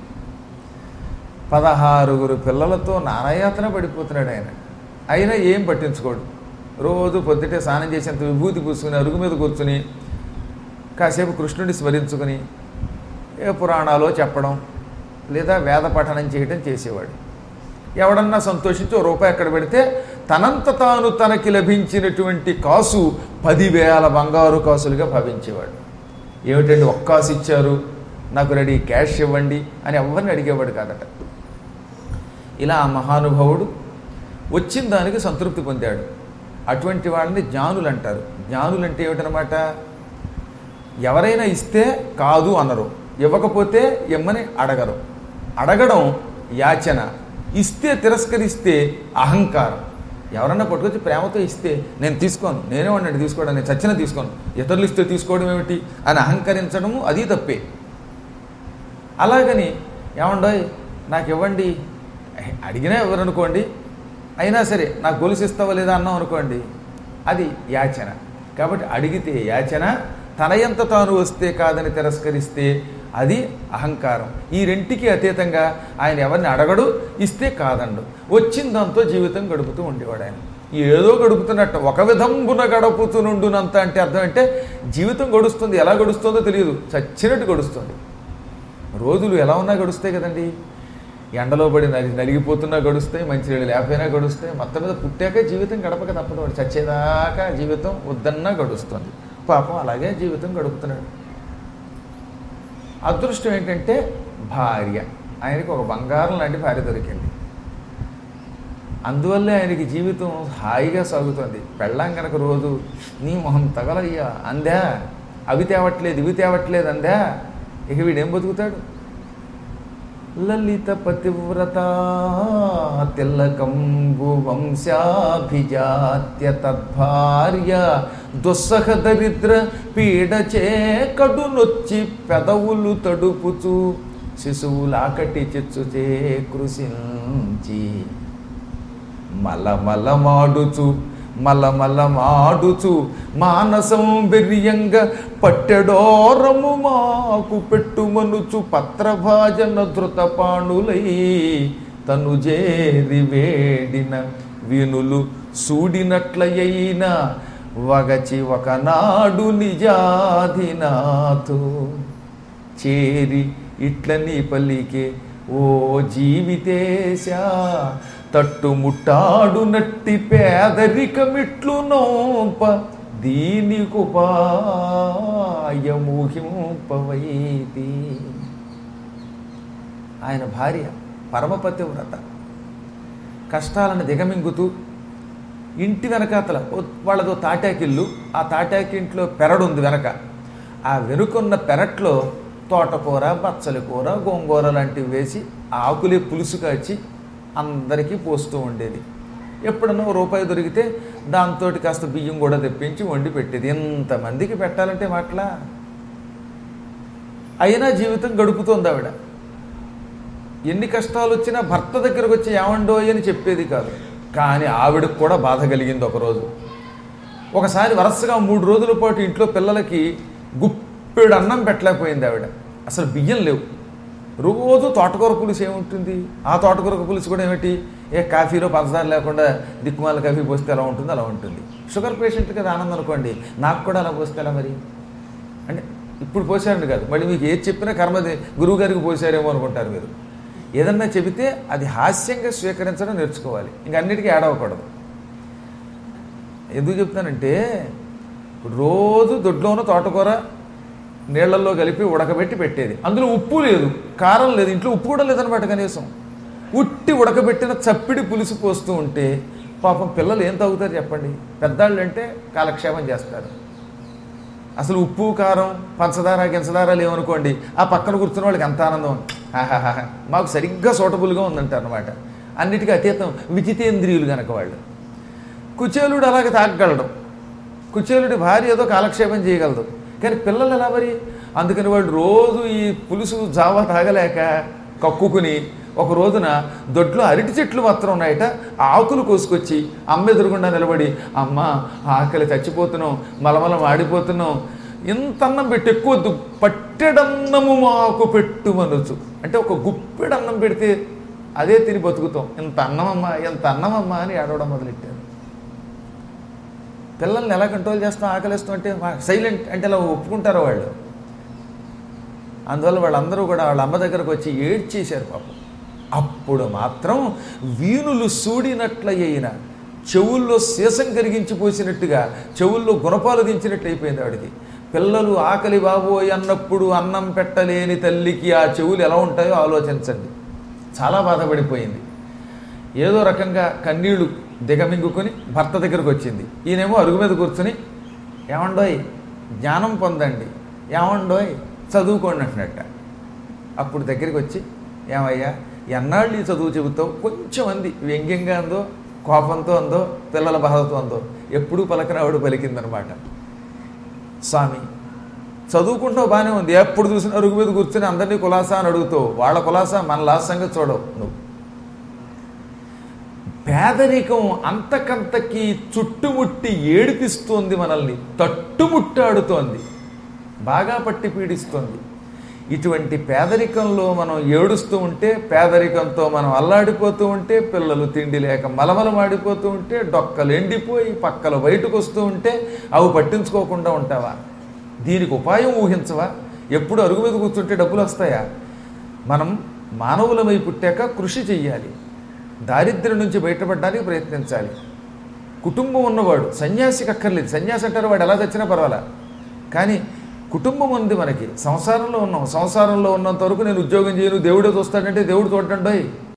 16 పిల్లలతో నానాయాతన పడిపోతున్నాడు ఆయన. అయినా ఏం పట్టించుకోడు. రోజు పొద్దుటే స్నానం చేసేంత విభూతి పూసుకుని అరుగు మీద కూర్చుని కాసేపు కృష్ణుడిని స్మరించుకుని ఏ పురాణాలో చెప్పడం లేదా వేద పఠనం చేయడం చేసేవాడు. ఎవడన్నా సంతోషించి ₹1 ఎక్కడ పెడితే తనంత తాను తనకి లభించినటువంటి కాసు 10,000 బంగారు కాసులుగా భావించేవాడు. ఏమిటండి ఒక్క కాసు ఇచ్చారు, నాకు రెడీ క్యాష్ ఇవ్వండి అని ఎవరిని అడిగేవాడు కాదట. ఇలా ఆ మహానుభావుడు వచ్చిన దానికి సంతృప్తి పొందాడు. అటువంటి వాళ్ళని జ్ఞానులు అంటారు. జ్ఞానులు అంటే ఏమిటనమాట, ఎవరైనా ఇస్తే కాదు అనరు, ఇవ్వకపోతే ఇమ్మని అడగరు. అడగడం యాచన, ఇస్తే తిరస్కరిస్తే అహంకారం. ఎవరన్నా పట్టుకొచ్చి ప్రేమతో ఇస్తే నేను తీసుకోను, నేనే వాడిని తీసుకోవడం, నేను చచ్చిన తీసుకోను, ఇతరులు ఇస్తే తీసుకోవడం ఏమిటి అని అహంకరించడము అది తప్పే. అలాగని ఏమండోయ్ నాకు ఇవ్వండి అడిగినా ఎవరనుకోండి, అయినా సరే నాకు గొలుసిస్తావా లేదా అన్నాం అనుకోండి, అది యాచన. కాబట్టి అడిగితే యాచన, తనయంత తాను వస్తే కాదని తిరస్కరిస్తే అది అహంకారం. ఈ రెంటికి అతీతంగా ఆయన ఎవరిని అడగడు, ఇస్తే కాదండు. వచ్చిన దాంతో జీవితం గడుపుతూ ఉండేవాడు ఆయన. ఏదో గడుపుతున్నట్టు, ఒక విధంబున గడుపుతునుండునంత అంటే అర్థం అంటే జీవితం గడుస్తుంది. ఎలా గడుస్తుందో తెలియదు, చచ్చినట్టు గడుస్తుంది. రోజులు ఎలా ఉన్నా గడుస్తాయి కదండి. ఎండలో పడి నలిగిపోతున్నా గడుస్తాయి, మంచినీళ్ళు లేకపోయినా గడుస్తాయి. మొత్తం మీద పుట్టాక జీవితం గడపక తప్పదు, వాడు చచ్చేదాకా జీవితం వద్దన్నా గడుస్తుంది. పాపం అలాగే జీవితం గడుపుతున్నాడు. అదృష్టం ఏంటంటే భార్య, ఆయనకి ఒక బంగారం లాంటి భార్య దొరికింది. అందువల్లే ఆయనకి జీవితం హాయిగా సాగుతుంది. పెళ్ళాం కనుక రోజు నీ మొహం తగలయ్యా అందా, అవి తేవట్లేదు ఇవి తేవట్లేదు అందా, ఇక వీడేం బతుకుతాడు? లలిత పతివ్రత తిలకంబు వంశాభిజాత్య తద్భార్య దుస్సహ దరిద్ర పీడచే కడు నొచ్చి పెదవులు తడుపుచు శిశువులాకటి చిచ్చుచే కృషించి మలమలమాడుచు మానసం బెర్యంగ పట్టెడోరము మాకు పెట్టుమనుచు పత్రభాజన ధృతపాణులై తను జేరి వేడిన వీనులు సూడినట్లయైన వగచి ఒకనాడు నిజాధినాథు చేరి ఇట్లని పలికే ఓ జీవితేశ తట్టుముట్టాడు నట్టి పేదరికమిట్లు నోప దీనికుపాయముహింపవైతి. ఆయన భార్య పరమపతివ్రత కష్టాలను దిగమింగుతూ ఇంటి వెనకాతల వాళ్ళదో తాటాకిల్లు, ఆ తాటాకింట్లో పెరడుంది వెనక. ఆ వెనుకున్న పెరట్లో తోటకూర, బచ్చలి కూర, గోంగూర లాంటివి వేసి ఆకులే పులుసు కాచి అందరికీ పోస్తూ ఉండేది. ఎప్పుడన్నా ₹1 దొరికితే దాంతో కాస్త బియ్యం కూడా తెప్పించి వండి పెట్టేది. ఎంతమందికి పెట్టాలంటే మాట్లా. అయినా జీవితం గడుపుతోంది ఆవిడ. ఎన్ని కష్టాలు వచ్చినా భర్త దగ్గరకు వచ్చి ఏమండోయ్ అని చెప్పేది కాదు. కానీ ఆవిడకు కూడా బాధ కలిగింది ఒకరోజు. ఒకసారి వరుసగా 3 రోజుల పాటు ఇంట్లో పిల్లలకి గుప్పెడు అన్నం పెట్టలేకపోయింది ఆవిడ. అసలు బియ్యం లేవు. రోజు తోటకూర పులుసు ఏముంటుంది, ఆ తోటకూర పులుసు కూడా ఏమిటి ఏ కాఫీలో పంచదార లేకుండా దిక్కుమాల కాఫీ పోస్తే ఎలా ఉంటుందో అలా ఉంటుంది. షుగర్ పేషెంట్ కదా ఆనందం అనుకోండి, నాకు కూడా అలా పోస్తే ఎలా మరి అంటే ఇప్పుడు పోసారండి కాదు, మళ్ళీ మీకు ఏది చెప్పినా కర్మది గురువు గారికి పోసారేమో అనుకుంటారు మీరు. ఏదన్నా చెబితే అది హాస్యంగా స్వీకరించడం నేర్చుకోవాలి, ఇంక అన్నిటికీ ఏడవకూడదు. ఎందుకు చెప్తానంటే ఇప్పుడు రోజు దొడ్లోనూ తోటకూర నీళ్లలో కలిపి ఉడకబెట్టి పెట్టేది, అందులో ఉప్పు లేదు, కారం లేదు, ఇంట్లో ఉప్పు కూడా లేదనమాట. కనీసం ఉట్టి ఉడకబెట్టిన చప్పిడి పులుసు పోస్తూ ఉంటే పాపం పిల్లలు ఏం తాగుతారు చెప్పండి? పెద్దాళ్ళు అంటే కాలక్షేపం చేస్తారు. అసలు ఉప్పు కారం పంచదార గించదార లేవనుకోండి, ఆ పక్కన కూర్చున్న వాళ్ళకి ఎంత ఆనందం, ఆహాహా మాకు సరిగ్గా సూటబుల్గా ఉందంటారు అనమాట. అన్నిటికీ అతీతం విజితేంద్రియులు కనుక వాళ్ళు. కుచేలుడు అలాగే తాగగలడు, కుచేలుడి భార్య ఏదో కాలక్షేపం చేయగలదు, కానీ పిల్లలు ఎలా మరి? అందుకని వాళ్ళు రోజు ఈ పులుసు జావా తాగలేక కక్కుకుని ఒక రోజున దొడ్లో అరటి చెట్లు మాత్రం ఉన్నాయట, ఆకులు కోసుకొచ్చి అమ్మ ఎదురుగుండా నిలబడి, అమ్మ ఆకలి చచ్చిపోతున్నాం, మలమలం ఆడిపోతున్నాం, ఇంత అన్నం పెట్టి ఎక్కువద్దు, పట్టెడన్నము మాకు పెట్టుమనొచ్చు అంటే ఒక గుప్పెడన్నం పెడితే అదే తిని బతుకుతాం, ఇంత అన్నమమ్మా ఎంత అన్నమమ్మా అని ఆడవడం మొదలెట్టారు. పిల్లల్ని ఎలా కంట్రోల్ చేస్తాం? ఆకలిస్తాం అంటే సైలెంట్ అంటే అలా ఒప్పుకుంటారో వాళ్ళు. అందువల్ల వాళ్ళందరూ కూడా వాళ్ళ అమ్మ దగ్గరకు వచ్చి ఏడ్చేశారు పాపం. అప్పుడు మాత్రం వీణులు సూడినట్లయిన చెవుల్లో సీసం కరిగించి పోసినట్టుగా చెవుల్లో గుణపాలు దించినట్టు అయిపోయింది ఆవిడికి. పిల్లలు ఆకలి బాబోయ్ అన్నప్పుడు అన్నం పెట్టలేని తల్లికి ఆ చెవులు ఎలా ఉంటాయో ఆలోచించండి. చాలా బాధపడిపోయింది. ఏదో రకంగా కన్నీళ్లు దిగమింగుకొని భర్త దగ్గరకు వచ్చింది. ఈయనేమో అరుగు మీద కూర్చుని, ఏమండోయ్ జ్ఞానం పొందండి, ఏమండోయ్ చదువుకోండి అంటున్నట్ట. అప్పుడు దగ్గరికి వచ్చి, ఏమయ్యా ఎన్నాళ్ళు ఈ చదువు చెబుతావు? కొంచెం అంది, వ్యంగ్యంగా అందో, కోపంతో అందో, పిల్లల బాధతో అందో, ఎప్పుడూ పలకరావుడు పలికిందనమాట. స్వామి చదువుకుంటావు బాగానే ఉంది, ఎప్పుడు చూసినా అరుగు మీద కూర్చుని అందరినీ కులాసా అని అడుగుతావు, వాళ్ళ కులాసా మన లాసంగా చూడవు నువ్వు. పేదరికం అంతకంతకి చుట్టుముట్టి ఏడిపిస్తోంది, మనల్ని తట్టుముట్టాడుతోంది, బాగా పట్టి పీడిస్తోంది. ఇటువంటి పేదరికంలో మనం ఏడుస్తూ ఉంటే, పేదరికంతో మనం అల్లాడిపోతూ ఉంటే, పిల్లలు తిండి లేక మలమలమాడిపోతూ ఉంటే, డొక్కలు ఎండిపోయి పక్కలు బయటకు వస్తూ ఉంటే అవి పట్టించుకోకుండా ఉంటావా? దీనికి ఉపాయం ఊహించవా? ఎప్పుడు అరుగు మీద కూర్చుంటే డబ్బులు వస్తాయా? మనం మానవులమై పుట్టాక కృషి చెయ్యాలి, దారిద్ర్యం నుంచి బయటపడడానికి ప్రయత్నించాలి. కుటుంబం ఉన్నవాడు సన్యాసికి అక్కర్లేదు, సన్యాసి అంటారు వాడు ఎలా తెచ్చినా పర్వాలా, కానీ కుటుంబం ఉంది మనకి, సంసారంలో ఉన్నాం, సంసారంలో ఉన్నంత వరకు నేను ఉద్యోగం చేయను దేవుడే చూస్తాడంటే దేవుడు చూడండి